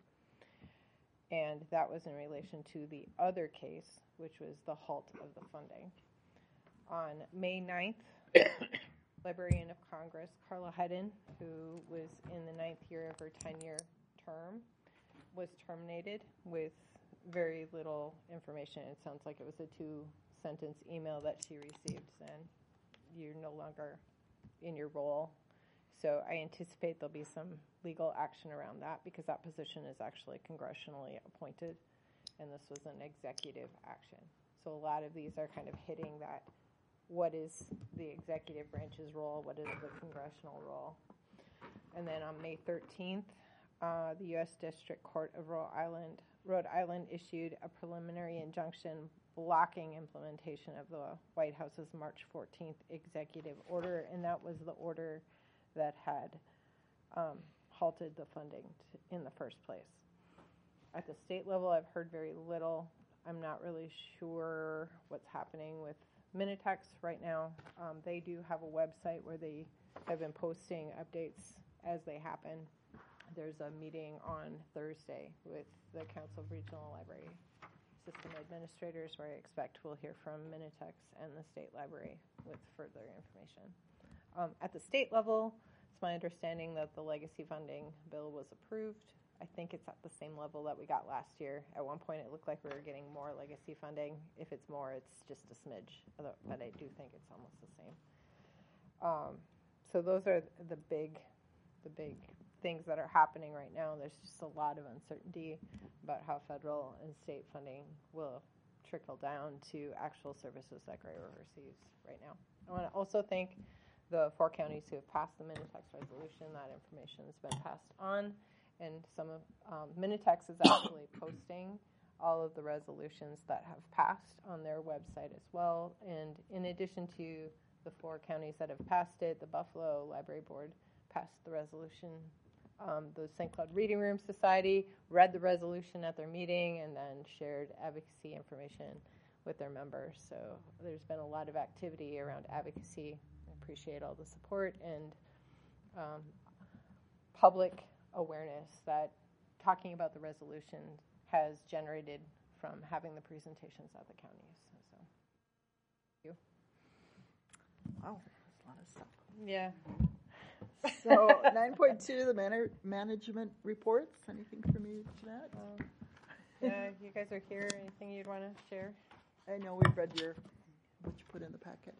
And that was in relation to the other case, which was the halt of the funding. On May ninth, Librarian of Congress Carla Hedden, who was in the ninth year of her ten-year term, was terminated with very little information. It sounds like it was a two-sentence email that she received saying, you're no longer in your role. So I anticipate there'll be some legal action around that because that position is actually congressionally appointed, and this was an executive action. So a lot of these are kind of hitting that, what is the executive branch's role, what is the congressional role. And then on May thirteenth, uh, the U S District Court of Rhode Island, Rhode Island issued a preliminary injunction blocking implementation of the White House's March fourteenth executive order, and that was the order that had um, halted the funding t- in the first place. At the state level, I've heard very little. I'm not really sure what's happening with Minitex right now. Um, they do have a website where they have been posting updates as they happen. There's a meeting on Thursday with the Council of Regional Library System Administrators where I expect we'll hear from Minitex and the State Library with further information. Um, at the state level, it's my understanding that the legacy funding bill was approved. I think it's at the same level that we got last year. At one point, it looked like we were getting more legacy funding. If it's more, it's just a smidge, but I do think it's almost the same. Um, so those are the big, the big things that are happening right now. There's just a lot of uncertainty about how federal and state funding will trickle down to actual services that Great River receives right now. I want to also thank the four counties who have passed the Minitex resolution. That information has been passed on, and some of um, Minitex is actually posting all of the resolutions that have passed on their website as well. And in addition to the four counties that have passed it, the Buffalo Library Board passed the resolution. Um, the Saint Cloud Reading Room Society read the resolution at their meeting and then shared advocacy information with their members. So there's been a lot of activity around advocacy. I appreciate all the support and um, public awareness that talking about the resolution has generated from having the presentations at the counties. So, thank you. Wow, that's a lot of stuff. Yeah. So nine point two, the man- management reports. Anything from you, Jeanette? Um, yeah, you guys are here. Anything you'd want to share? I know we've read your what you put in the packet.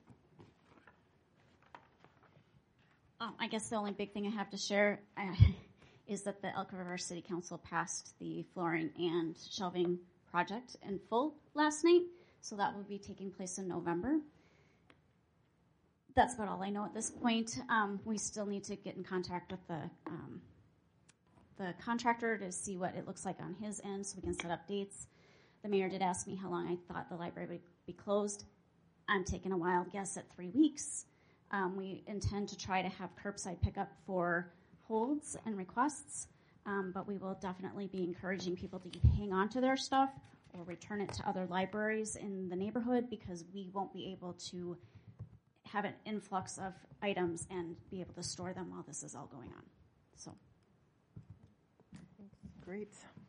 Um, I guess the only big thing I have to share uh, is that the Elk River City Council passed the flooring and shelving project in full last night, so that will be taking place in November. That's about all I know at this point. Um, we still need to get in contact with the um, the contractor to see what it looks like on his end so we can set up dates. The mayor did ask me how long I thought the library would be closed. I'm taking a wild guess at three weeks. Um, we intend to try to have curbside pickup for holds and requests, um, but we will definitely be encouraging people to hang on to their stuff or return it to other libraries in the neighborhood because we won't be able to have an influx of items and be able to store them while this is all going on. So, great.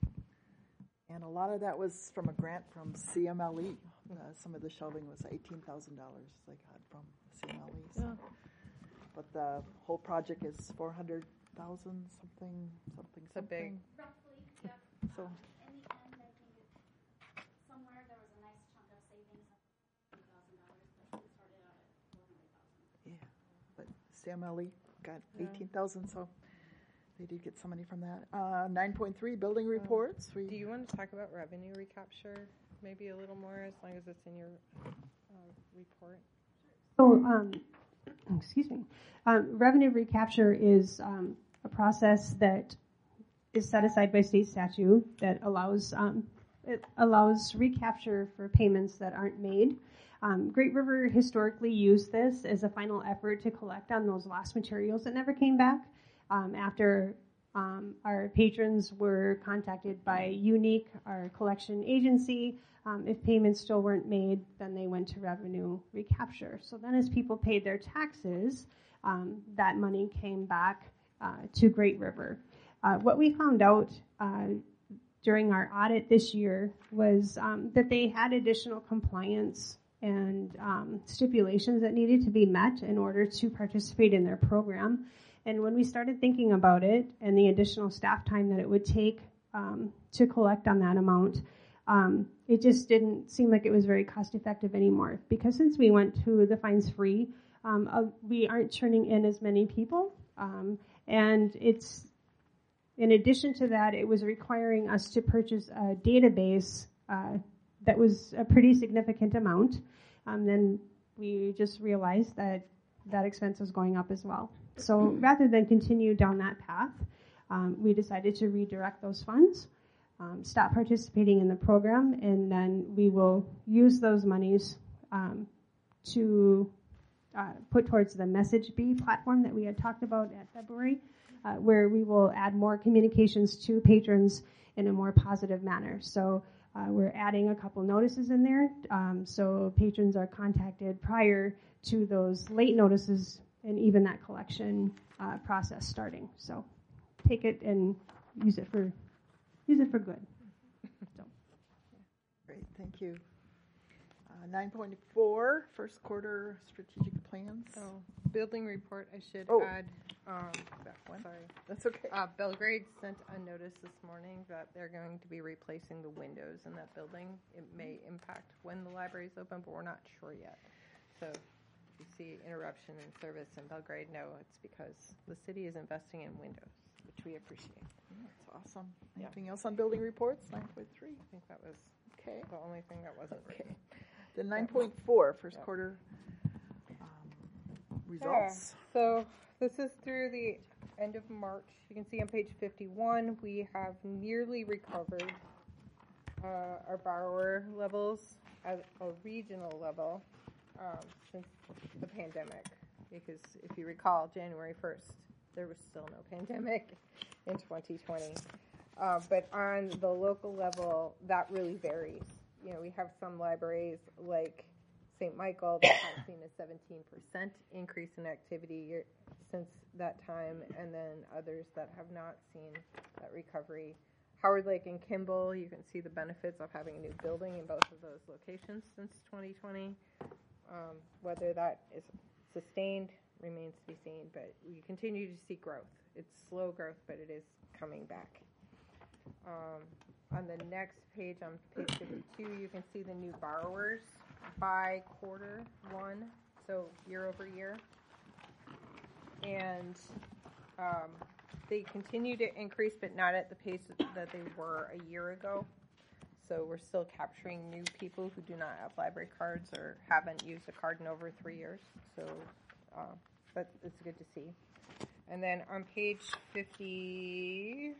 And a lot of that was from a grant from C M L E. Uh, some of the shelving was eighteen thousand dollars they got from C M L E. So. Yeah. But the whole project is four hundred thousand something, something, it's something. Big. Roughly, yeah. So. Um, in the end, I think it, somewhere there was a nice chunk of savings of three thousand dollars, but we started out at four hundred thousand dollars. Yeah, but C M L E got eighteen thousand dollars, so they did get some money from that. Uh, nine point three, building reports. Um, we, do you want to talk about revenue recapture maybe a little more as long as it's in your uh, report? So, um, excuse me. Um, revenue recapture is um, a process that is set aside by state statute that allows um, it allows recapture for payments that aren't made. Um, Great River historically used this as a final effort to collect on those lost materials that never came back. Um, after um, our patrons were contacted by Unique, our collection agency, um, if payments still weren't made, then they went to revenue recapture. So then as people paid their taxes, um, that money came back uh, to Great River. Uh, what we found out uh, during our audit this year was um, that they had additional compliance and um, stipulations that needed to be met in order to participate in their program. And when we started thinking about it and the additional staff time that it would take um, to collect on that amount, um, it just didn't seem like it was very cost effective anymore. Because since we went to the fines free, um, uh, we aren't turning in as many people. Um, and it's, in addition to that, it was requiring us to purchase a database uh, that was a pretty significant amount. Um, then we just realized that that expense was going up as well. So rather than continue down that path, um, we decided to redirect those funds, um, stop participating in the program, and then we will use those monies um, to uh, put towards the Message Bee platform that we had talked about at February, uh, where we will add more communications to patrons in a more positive manner. So uh, we're adding a couple notices in there, um, so patrons are contacted prior to those late notices and even that collection uh, process starting. So take it and use it for use it for good. So. Great, thank you. Uh, nine point four, first quarter strategic plans. So building report, I should oh. add um, that one. Sorry. That's okay. Uh, Belgrade sent a notice this morning that they're going to be replacing the windows in that building. It may impact when the library is open, but we're not sure yet. So you see interruption in service in Belgrade, no, it's because the city is investing in windows, which we appreciate. Yeah, that's awesome. Anything yeah. else on building reports? nine point three. I think that was Okay. The only thing that wasn't Okay. written. Then nine point four, first Yep. quarter um, results. Yeah. So this is through the end of March. You can see on page fifty-one, we have nearly recovered uh, our borrower levels at a regional level um, since the pandemic. Because if you recall, January first, there was still no pandemic in twenty twenty. Uh, but on the local level, that really varies. You know, we have some libraries like Saint Michael that have seen a seventeen percent increase in activity year, since that time, and then others that have not seen that recovery. Howard Lake and Kimball, you can see the benefits of having a new building in both of those locations since twenty twenty. Um, whether that is sustained remains to be seen, but we continue to see growth. It's slow growth, but it is coming back. Um, on the next page, on page fifty-two, you can see the new borrowers by quarter one, so year over year. And um, they continue to increase, but not at the pace that they were a year ago. So we're still capturing new people who do not have library cards or haven't used a card in over three years. So uh, but it's good to see. And then on page fifty-five,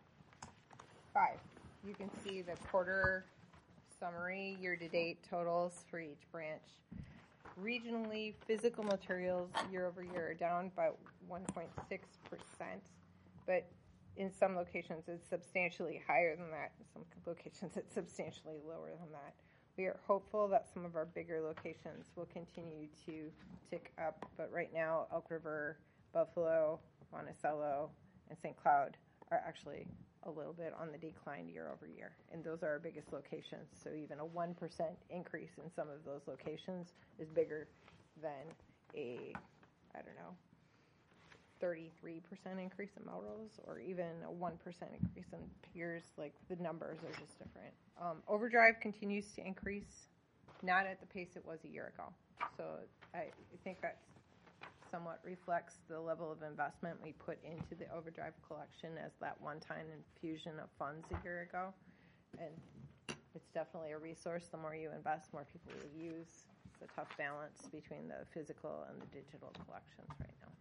you can see the quarter summary, year-to-date totals for each branch. Regionally, physical materials year over year are down by one point six percent, but in some locations it's substantially higher than that. In some locations it's substantially lower than that. We are hopeful that some of our bigger locations will continue to tick up, but right now Elk River, Buffalo, Monticello, and Saint Cloud are actually a little bit on the decline year over year, and those are our biggest locations. So even a one percent increase in some of those locations is bigger than a, I don't know, thirty-three percent increase in Melrose, or even a one percent increase in Pierce. Like, the numbers are just different. Um, Overdrive continues to increase, not at the pace it was a year ago. So I think that somewhat reflects the level of investment we put into the Overdrive collection as that one-time infusion of funds a year ago. And it's definitely a resource. The more you invest, more people will use. It's a tough balance between the physical and the digital collections right now.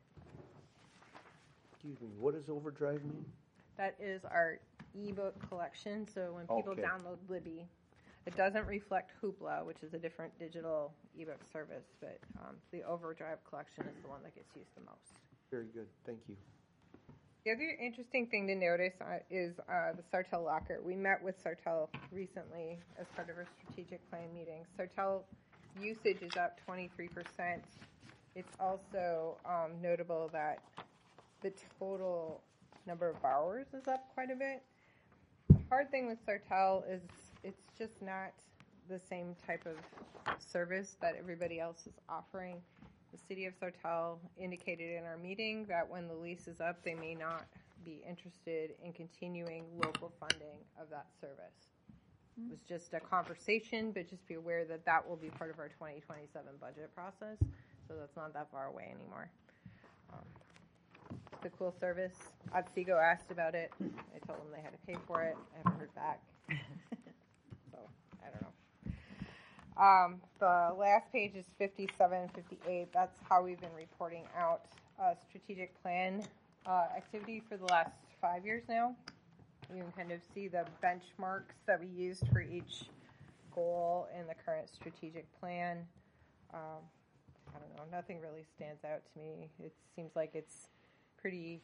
Excuse me, what does Overdrive mean? That is our ebook collection. So when people Okay. download Libby, it doesn't reflect Hoopla, which is a different digital ebook service, but um, the Overdrive collection is the one that gets used the most. Very good, thank you. The other interesting thing to notice uh, is uh, the Sartell Locker. We met with Sartell recently as part of our strategic plan meeting. Sartell usage is up twenty-three percent. It's also um, notable that the total number of borrowers is up quite a bit. The hard thing with Sartell is it's just not the same type of service that everybody else is offering. The city of Sartell indicated in our meeting that when the lease is up, they may not be interested in continuing local funding of that service. It was just a conversation, but just be aware that that will be part of our twenty twenty-seven budget process, so that's not that far away anymore. Um, it's a cool service. Otsego asked about it. I told them they had to pay for it. I haven't heard back. So, I don't know. Um, the last page is fifty-seven, fifty-eight. That's how we've been reporting out uh, strategic plan uh, activity for the last five years now. You can kind of see the benchmarks that we used for each goal in the current strategic plan. Um, I don't know, nothing really stands out to me. It seems like it's pretty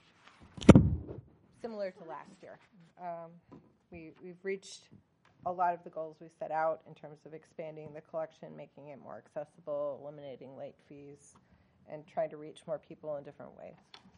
similar to last year. Um, we, we've reached a lot of the goals we set out in terms of expanding the collection, making it more accessible, eliminating late fees, and trying to reach more people in different ways.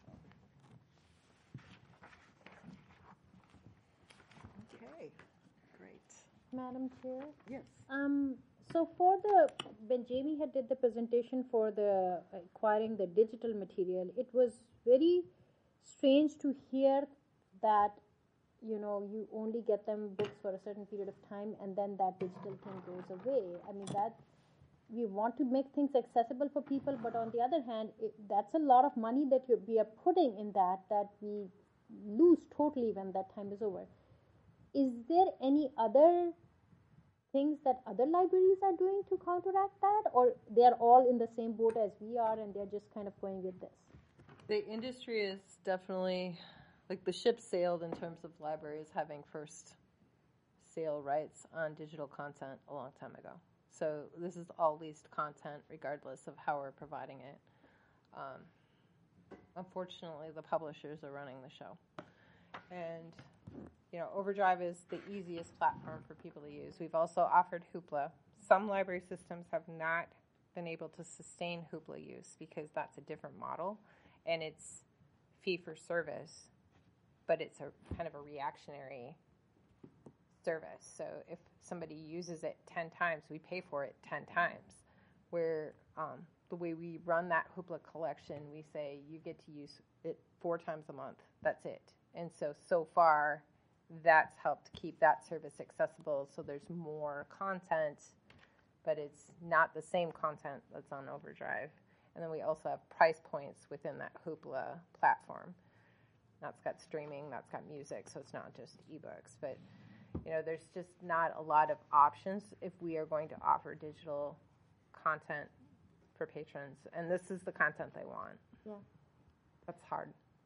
Okay, great. Madam Chair? Yes. Um, so for the, when Jamie had did the presentation for the acquiring the digital material, it was very strange to hear that, you know, you only get them books for a certain period of time and then that digital thing goes away. I mean, that we want to make things accessible for people, but on the other hand, it, that's a lot of money that you, we are putting in that, that we lose totally when that time is over. Is there any other things that other libraries are doing to counteract that, or they are all in the same boat as we are and they're just kind of going with this? The industry is definitely, like the ship sailed in terms of libraries having first sale rights on digital content a long time ago. So this is all leased content regardless of how we're providing it. Um, unfortunately, the publishers are running the show. And you know, Overdrive is the easiest platform for people to use. We've also offered Hoopla. Some library systems have not been able to sustain Hoopla use because that's a different model, and it's fee for service, but it's a kind of a reactionary service. So if somebody uses it ten times, we pay for it ten times. Where um, the way we run that Hoopla collection, we say you get to use it four times a month. That's it. And so, so far, that's helped keep that service accessible, so there's more content, but it's not the same content that's on Overdrive. And then we also have price points within that Hoopla platform. That's got streaming, that's got music, so it's not just ebooks. But you know, there's just not a lot of options if we are going to offer digital content for patrons, and this is the content they want. Yeah, that's hard.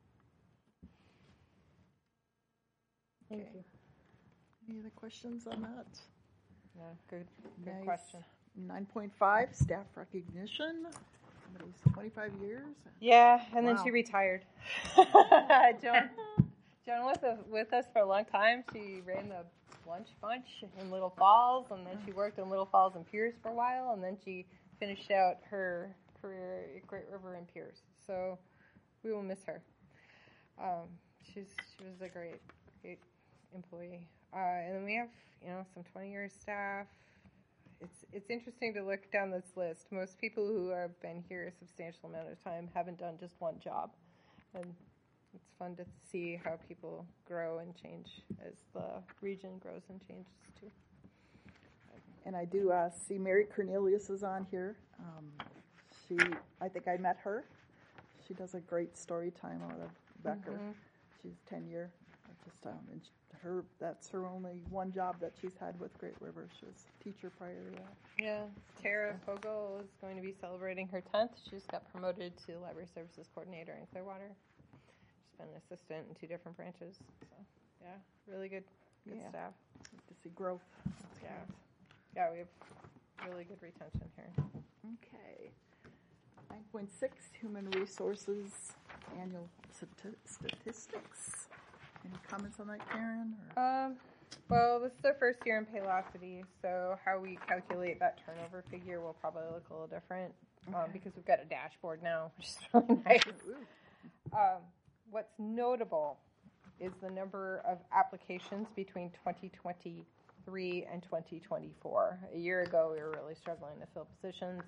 Thank okay. you. Any other questions on that? No, good, good nice. question. nine point five, staff recognition. Somebody's twenty-five years. Yeah, and wow. then she retired. Joan, Joan was a, with us for a long time. She ran the lunch bunch in Little Falls, and then she worked in Little Falls and Pierce for a while, and then she finished out her career at Great River and Pierce. So we will miss her. Um, she's she was a great, great employee. Uh, and then we have, you know, some twenty-year staff. It's it's interesting to look down this list. Most people who have been here a substantial amount of time haven't done just one job, and it's fun to see how people grow and change as the region grows and changes too. And I do uh, see Mary Cornelius is on here. Um, she, I think I met her. She does a great story time out of Becker. Mm-hmm. She's tenure. Just um, and she, her that's her only one job that she's had with Great River. She was a teacher prior to that. Yeah, Tara Fogel is going to be celebrating her tenth. She's got promoted to Library Services Coordinator in Clearwater. She's been an assistant in two different branches. So, yeah, really good, good yeah. staff. Good to see growth. That's yeah, good. Yeah, we have really good retention here. Okay. nine point six, Human Resources Annual stati- Statistics. Any comments on that, Karen? Or? Um, well, this is our first year in Paylocity, so how we calculate that turnover figure will probably look a little different um, Okay. because we've got a dashboard now, which is really nice. Um, what's notable is the number of applications between twenty twenty-three and twenty twenty-four. A year ago, we were really struggling to fill positions.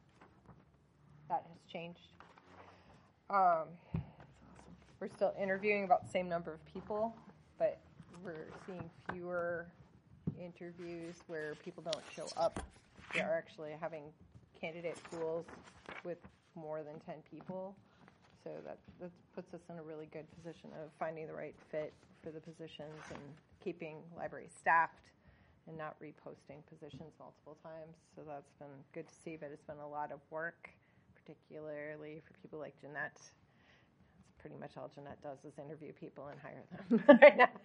That has changed. Um, we're still interviewing about the same number of people, but we're seeing fewer interviews where people don't show up. We are actually having candidate pools with more than ten people. So that, that puts us in a really good position of finding the right fit for the positions and keeping libraries staffed and not reposting positions multiple times. So that's been good to see, but it's been a lot of work, particularly for people like Jeanette. That's pretty much all Jeanette does is interview people and hire them. Right now.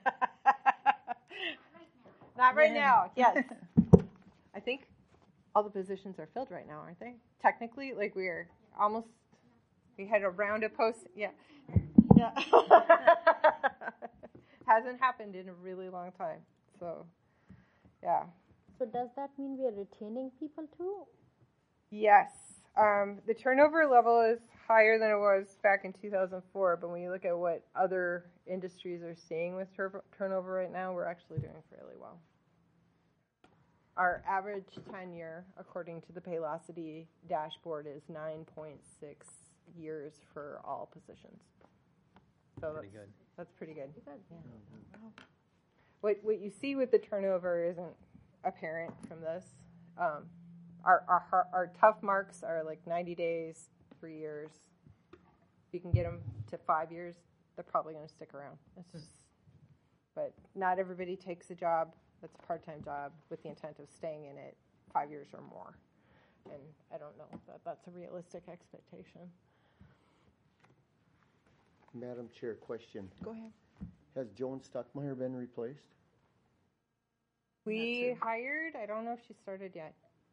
Not right now, yes. I think all the positions are filled right now, aren't they? Technically, like we're almost, we had a round of posts, yeah. Yeah. Hasn't happened in a really long time, so, yeah. So does that mean we are retaining people too? Yes. Um, the turnover level is higher than it was back in two thousand four, but when you look at what other industries are seeing with tur- turnover right now, we're actually doing fairly well. Our average tenure, according to the Paylocity dashboard, is nine point six years for all positions. So Pretty that's, good. That's pretty good. Pretty good. Yeah. Wow. What what you see with the turnover isn't apparent from this. Um, our, our our tough marks are like ninety days, three years. If you can get them to five years, they're probably going to stick around. It's just, but not everybody takes a job That's a part-time job with the intent of staying in it five years or more. And I don't know that that's a realistic expectation. Madam Chair, question. Go ahead. Has Joan Stuckmeyer been replaced? We hired, I don't know if she started yet.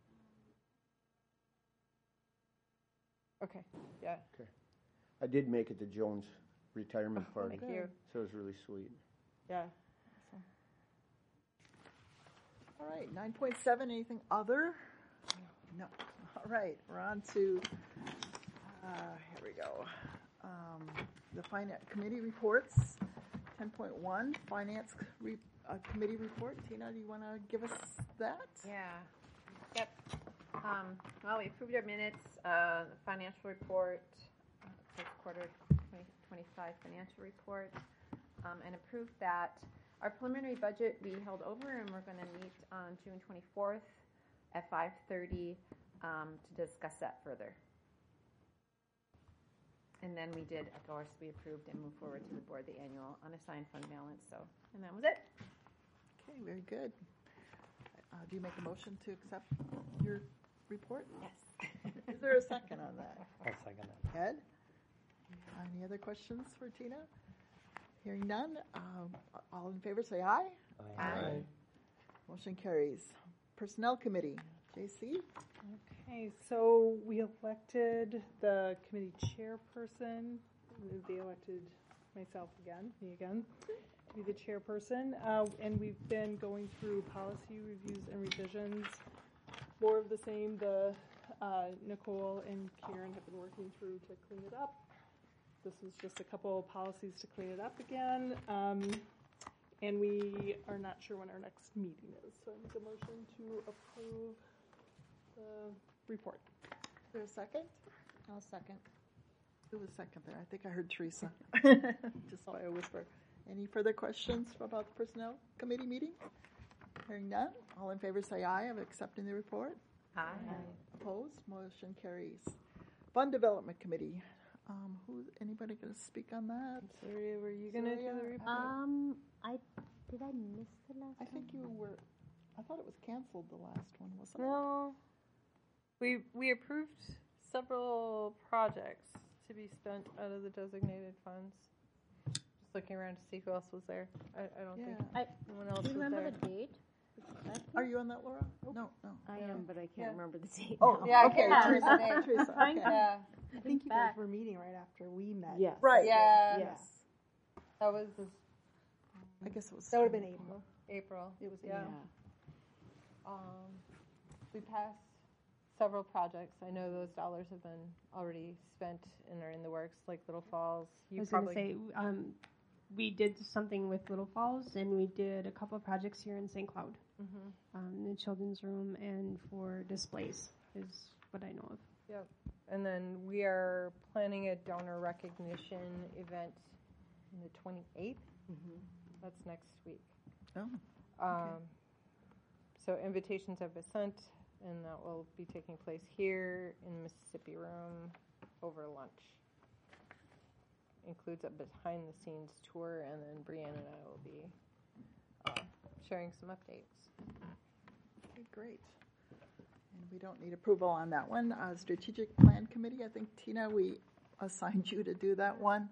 Okay, yeah. Okay. I did make it to Joan's retirement party. Thank you. So it was really sweet. Yeah. All right, nine point seven, anything other? No. All right, we're on to, uh, here we go. Um, the finance committee reports. ten point one, finance re- uh, committee report. Tina, do you want to give us that? Yeah. Yep. Um, well, we approved our minutes, uh, the financial report, uh, first quarter twenty twenty-five financial report, um, and approved that. Our preliminary budget we held over, and we're going to meet on June twenty-fourth at five thirty um, to discuss that further. And then we did, of course, we approved and moved forward to the board the annual unassigned fund balance. So, and that was it. Okay, very good. Uh, do you make a motion to accept your report? Yes. Is there a second on that? I'll second that. Ed? Any other questions for Tina? Hearing none, um, all in favor say aye. Aye. Aye. Motion carries. Personnel Committee, J C? Okay, so we elected the committee chairperson. They elected myself again, me again, to be the chairperson. Uh, and we've been going through policy reviews and revisions. More of the same. The uh, Nicole and Karen have been working through to clean it up. This is just a couple of policies to clean it up again. Um, and we are not sure when our next meeting is. So I make a motion to approve the report. Is there a second? I'll second. Who was second there? I think I heard Teresa. Just by a whisper. Any further questions about the Personnel Committee meeting? Hearing none, all in favor say aye of accepting the report. Aye. Opposed? Motion carries. Fund Development Committee. Um, who? Anybody going to speak on that? Sorry, were you going to do the report? Um, I did I miss the last I think one? you were. I thought it was canceled the last one, wasn't it? No. We we approved several projects to be spent out of the designated funds. Just looking around to see who else was there. I, I don't Yeah. think I, anyone else do you was remember there. the date? Are you on that, Laura? No, no. I am, but I can't Yeah. remember the date. Oh, now. Yeah, I okay. can't remember Teresa. the name. Teresa. Fine. Okay. Yeah. I think you back. guys were meeting right after we met. Yes. Right. Yeah. Yes. That was I guess it was. That would have been April. April. It was Yeah. April. Um, we passed several projects. I know those dollars have been already spent and are in the works, like Little Falls. You I was probably going to say, um, we did something with Little Falls, and we did a couple of projects here in Saint Cloud, Mhm. um, in the children's room, and for displays is what I know of. Yep. And then we are planning a donor recognition event on the twenty-eighth. Mhm. That's next week. Oh. Um, so invitations have been sent, and that will be taking place here in the Mississippi Room over lunch. Includes a behind-the-scenes tour, and then Brianne and I will be uh, sharing some updates. Okay, great. And we don't need approval on that one. Uh, Strategic Plan Committee, I think, Tina, we assigned you to do that one.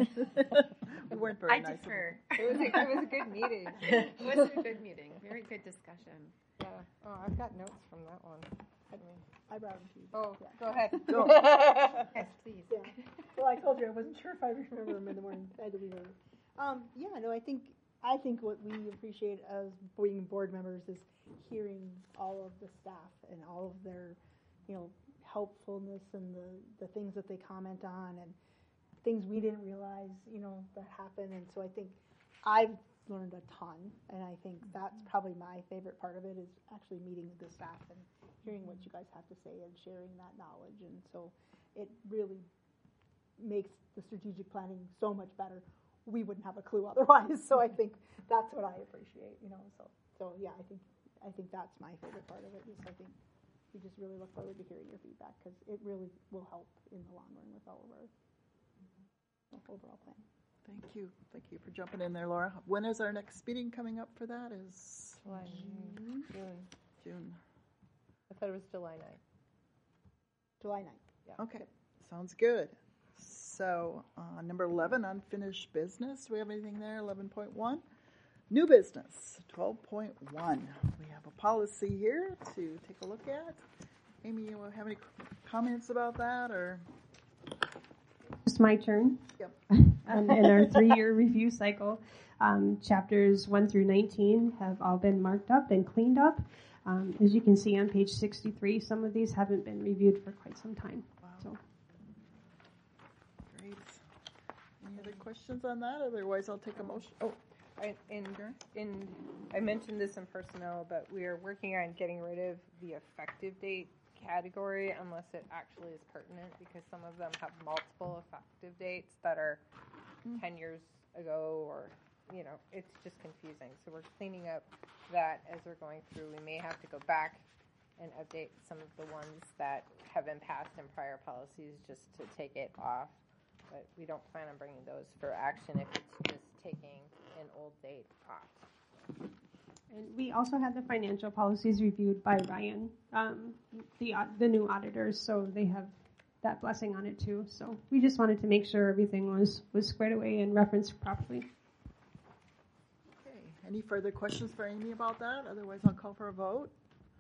We weren't very I nice. defer. about It was a, it was a good meeting. It was a good meeting. Very good discussion. Yeah. Oh, I've got notes from that one. I mean, I brought them to you. oh, Yeah. go ahead. Go. Yes, please. Yeah. Well, I told you I wasn't sure if I remember them in the morning. I had to remember. Um, yeah, no, I think I think what we appreciate as being board members is hearing all of the staff and all of their, you know, helpfulness and the, the things that they comment on and things we didn't realize, you know, that happen. And so I think I've learned a ton, and I think that's probably my favorite part of it is actually meeting the staff and hearing what you guys have to say and sharing that knowledge. And so it really makes the strategic planning so much better. We wouldn't have a clue otherwise. So I think that's what I appreciate, you know. So so yeah, I think I think that's my favorite part of it. Is I think we just really look forward to hearing your feedback because it really will help in the long run with all of our overall plan. Thank you. Thank you for jumping in there, Laura. When is our next meeting coming up for that? Is July, June. June. June. I thought it was July ninth. July ninth. Yeah. Okay, sounds good. So, uh, number eleven, unfinished business. Do we have anything there? eleven point one. New business, twelve point one. We have a policy here to take a look at. Amy, you have any comments about that, or? It's my turn. Yep. um, in our three-year review cycle, um, chapters one through nineteen have all been marked up and cleaned up. Um, as you can see on page sixty-three, some of these haven't been reviewed for quite some time. Wow. So. Great. Any other questions on that? Otherwise, I'll take a motion. Oh, I, in, in, I mentioned this in personnel, but we are working on getting rid of the effective date category unless it actually is pertinent, because some of them have multiple effective dates that are mm. ten years ago, or, you know, it's just confusing. So we're cleaning up that as we're going through. We may have to go back and update some of the ones that have been passed in prior policies just to take it off. But we don't plan on bringing those for action if it's just taking an old date off. And we also had the financial policies reviewed by Ryan, um, the the new auditors, so they have that blessing on it too. So we just wanted to make sure everything was, was squared away and referenced properly. okay. Any further questions for Amy about that? Otherwise, I'll call for a vote.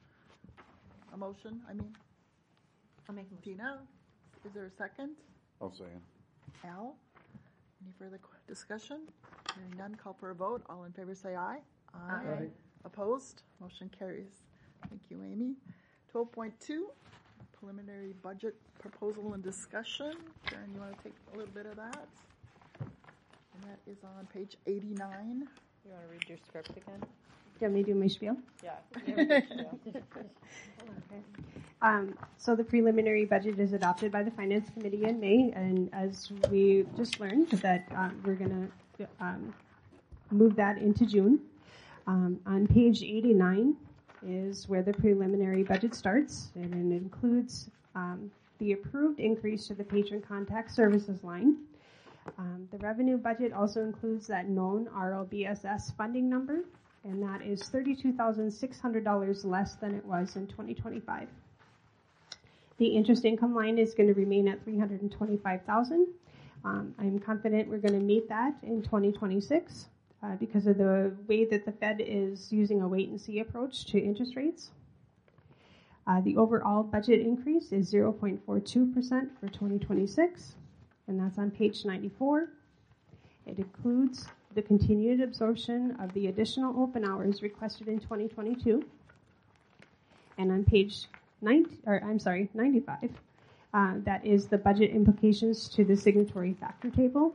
A motion, I mean. I'll make a motion. Tina, is there a second? I'll say it. Al, any further qu- discussion? Hearing none, call for a vote. All in favor say aye. Aye. Aye. Opposed? Motion carries. Thank you, Amy. twelve point two, preliminary budget proposal and discussion. Karen, you want to take a little bit of that? And that is on page eighty-nine. You want to read your script again? Do you want me to do my spiel? Yeah. yeah okay. Um, so the preliminary budget is adopted by the Finance Committee in May, and as we just learned, that um, we're going to um, move that into June. Um, on page eighty-nine is where the preliminary budget starts, and it includes um, the approved increase to the patron contact services line. Um, the revenue budget also includes that known R L B S S funding number, and that is thirty-two thousand six hundred dollars less than it was in twenty twenty-five. The interest income line is going to remain at three hundred twenty-five thousand dollars. Um, I'm confident we're going to meet that in twenty twenty-six. Uh, because of the way that the Fed is using a wait-and-see approach to interest rates. Uh, the overall budget increase is zero point four two percent for twenty twenty-six, and that's on page ninety-four. It includes the continued absorption of the additional open hours requested in twenty twenty-two. And on page ninety, or I'm sorry, ninety-five, uh, that is the budget implications to the signatory factor table.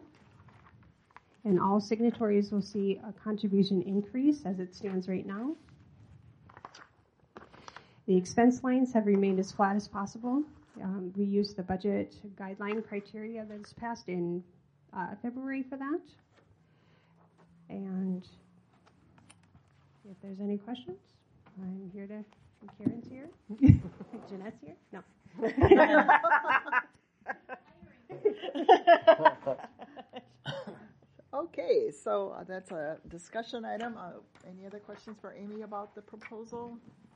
And all signatories will see a contribution increase as it stands right now. The expense lines have remained as flat as possible. Um, we used the budget guideline criteria that is passed in uh, February for that. And if there's any questions, I'm here to, Karen's here. Jeanette's here? No. Okay, so uh, that's a discussion item. Uh, any other questions for Amy about the proposal?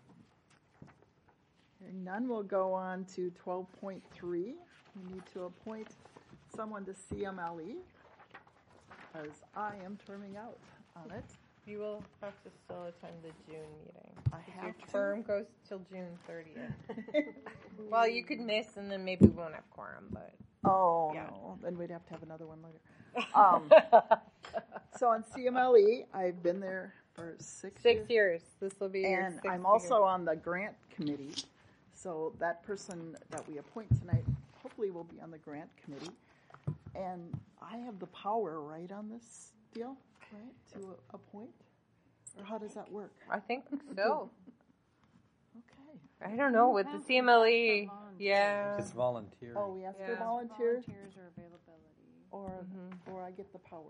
Hearing none, we'll go on to twelve point three. We need to appoint someone to C M L E, because I am terming out on it. You will have to still attend the June meeting. I Your have to. term goes till June thirtieth. Well, you could miss, and then maybe we won't have quorum, but... Oh, yeah. no. Then we'd have to have another one later. Um, so on C M L E, I've been there for six, Six years. years. This will be your And sixth I'm also year. on the grant committee. So that person that we appoint tonight hopefully will be on the grant committee. And I have the power, right, on this deal, right, to appoint? Or how does that work? I think so. Okay. I don't know, with the C M L E, yeah. It's volunteer. Oh, we ask for Yeah. volunteers? Volunteers or availability. Or, Mm-hmm. or I get the power.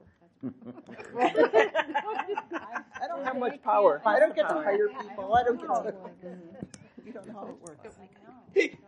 I don't have much power. I don't get to hire people. I don't get to. You don't know how it works. Okay.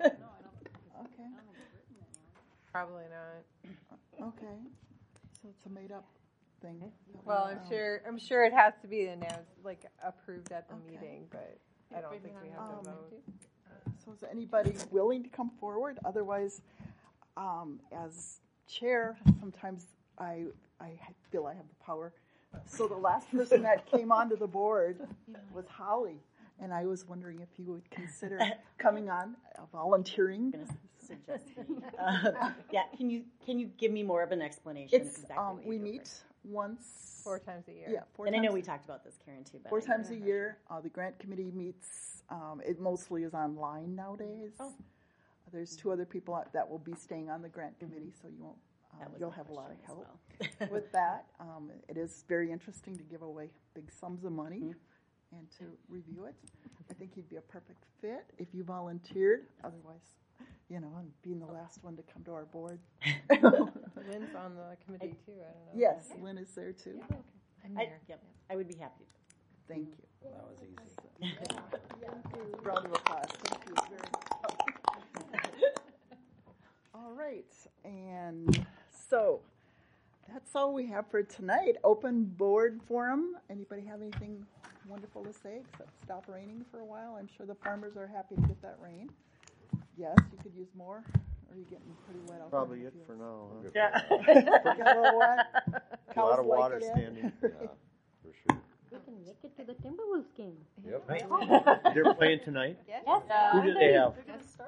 Probably not. Okay. So it's a made up thing. Well, I'm Um, sure. I'm sure it has to be announced, like approved at the Okay. meeting, but I don't think we have to Um, vote. So is anybody willing to come forward? Otherwise, um, as chair, sometimes I, I feel I have the power. So the last person that came onto the board was Holly, and I was wondering if you would consider coming on, uh, volunteering. Suggest me. Uh, yeah, can you can you give me more of an explanation? It's, exactly um, what you we do meet for- once. Four times a year. Yeah, four and times. I know we talked about this, Karen, too. But Four I- times a year. Uh, the grant committee meets. Um, it mostly is online nowadays. Oh. There's two other people out- that will be staying on the grant committee, so you won't. Um, That was you'll my have a lot of question help as well. with that. Um, it is very interesting to give away big sums of money Mm-hmm. and to review it. I think he'd be a perfect fit if you volunteered. Otherwise, you know, and being the last one to come to our board. Lynn's on the committee too. I don't know. Yes, Lynn is there too. I, yep, I would be happy. Thank you. That was easy. Round of applause. Thank you very much. All right, and so that's all we have for tonight. Open board forum. Anybody have anything wonderful to say except stop raining for a while? I'm sure the farmers are happy to get that rain. Yes, you could use more. Or are you getting pretty wet out Probably there? it for now. Huh? Yeah. Get a little wet. A lot Cows of like water it in. standing. For sure. We can make it to the Timberwolves game. Yep. They're playing tonight? Yes. Who do they have?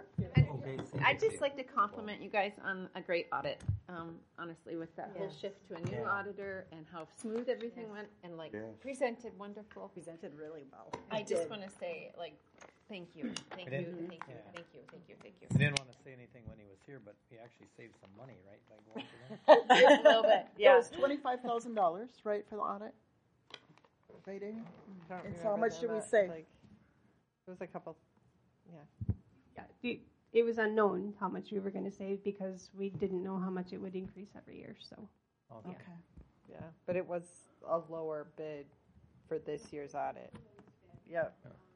I'd just like to compliment you guys on a great audit. Um, honestly, with that whole Yes. shift to a new Yeah. auditor and how smooth everything went, and like Yes. presented wonderful. Presented really well. I It just did. want to say, like, thank you, thank I you, didn't- thank you, yeah. thank you, thank you, thank you. I didn't want to say anything when he was here, but he actually saved some money, right, by going to them? Just a little bit, yeah. It was twenty-five thousand dollars, right, for the audit? Right, Amy? Don't And so how remember much the did we amount, save? Like, it was a couple. Yeah. Yeah, it, it was unknown how much we were going to save because we didn't know how much it would increase every year. So, Okay. yeah. Yeah, but it was a lower bid for this year's audit. Yep.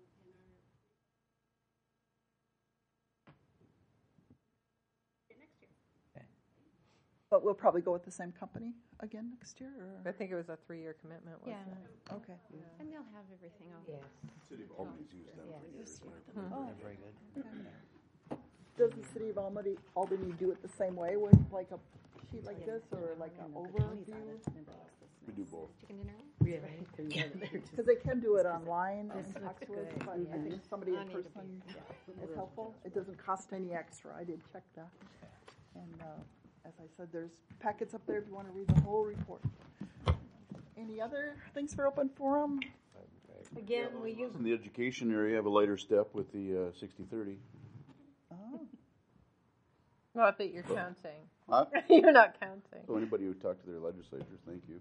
But we'll probably go with the same company again next year, I or? think it was a three-year commitment, wasn't Yeah. it? Okay. And they'll have everything else. Yes. City of Albany's used them for years. Oh. They're very good. Does the city of Albany, Albany do it the same way with like a sheet like this or like an overview? We do both. Chicken dinner? Really? Because they can do it online and This talk looks to us, good. but I Mhm. think somebody I in need to person be- is helpful. It doesn't cost any extra. I did check that. And uh, as I said, there's packets up there if you want to read the whole report. Any other things for open forum? Again, will you? In the education area, have a lighter step with the uh, sixty thirty. Oh. Not that you're counting. Huh? You're not counting. So anybody who talked to their legislatures, thank you.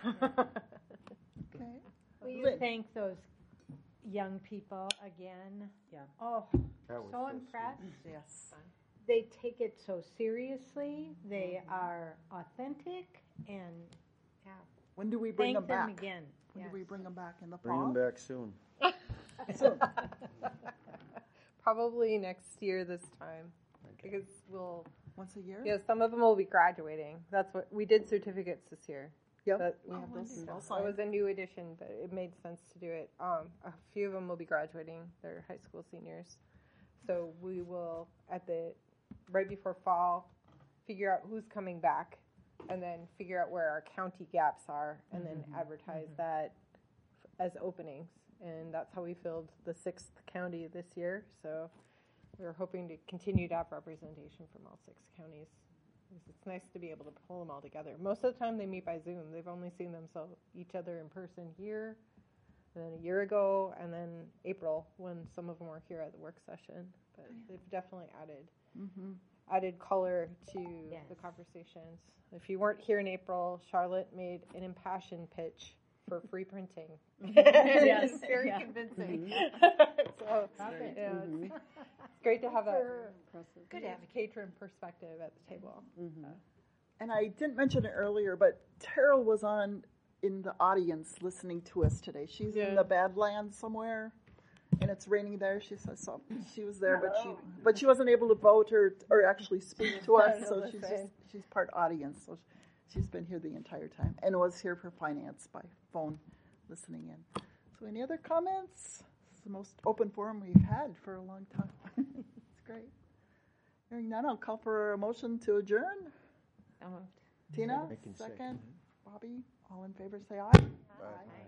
Okay. Will you Lynn. thank those young people again? Yeah. Oh, That was so so impressed. Yes. They take it so seriously. They are authentic, and yeah. When do we bring Thank them them back? again. When Yes. do we bring them back in the Bring fall? them back soon. Soon. Probably next year this time, because we'll. Once a year? Yeah, some of them will be graduating. That's what we did certificates this year. Yep. That, We have those all It signed. was a new addition, but it made sense to do it. Um, a few of them will be graduating. They're high school seniors, so we will at the right before fall figure out who's coming back, and then figure out where our county gaps are, and then advertise that as openings. And that's how we filled the sixth county this year. So we're hoping to continue to have representation from all six counties. It's nice to be able to pull them all together. Most of the time they meet by Zoom. They've only seen themselves each other in person here, and then a year ago, and then April when some of them were here at the work session. But they've definitely added Mm-hmm. added color to the conversations. If you weren't here in April, Charlotte made an impassioned pitch for free printing. Yes. It's very Yeah. convincing. Mhm. so, Love it. yeah, Mhm. it's, it's great to have a Impressive. good advocator perspective at the table. And I didn't mention it earlier, but Terrell was on in the audience listening to us today. She's in Yeah. the Badlands somewhere, and it's raining there. She says so. She was there, but she but she wasn't able to vote or or actually speak to us. I So know she's the just same. she's part audience. So She's been here the entire time and was here for finance by phone, listening in. So any other comments? It's the most open forum we've had for a long time. It's great. Hearing none, I'll call for a motion to adjourn. So moved. Tina, I can second. second. Bobby, all in favor say aye. Aye.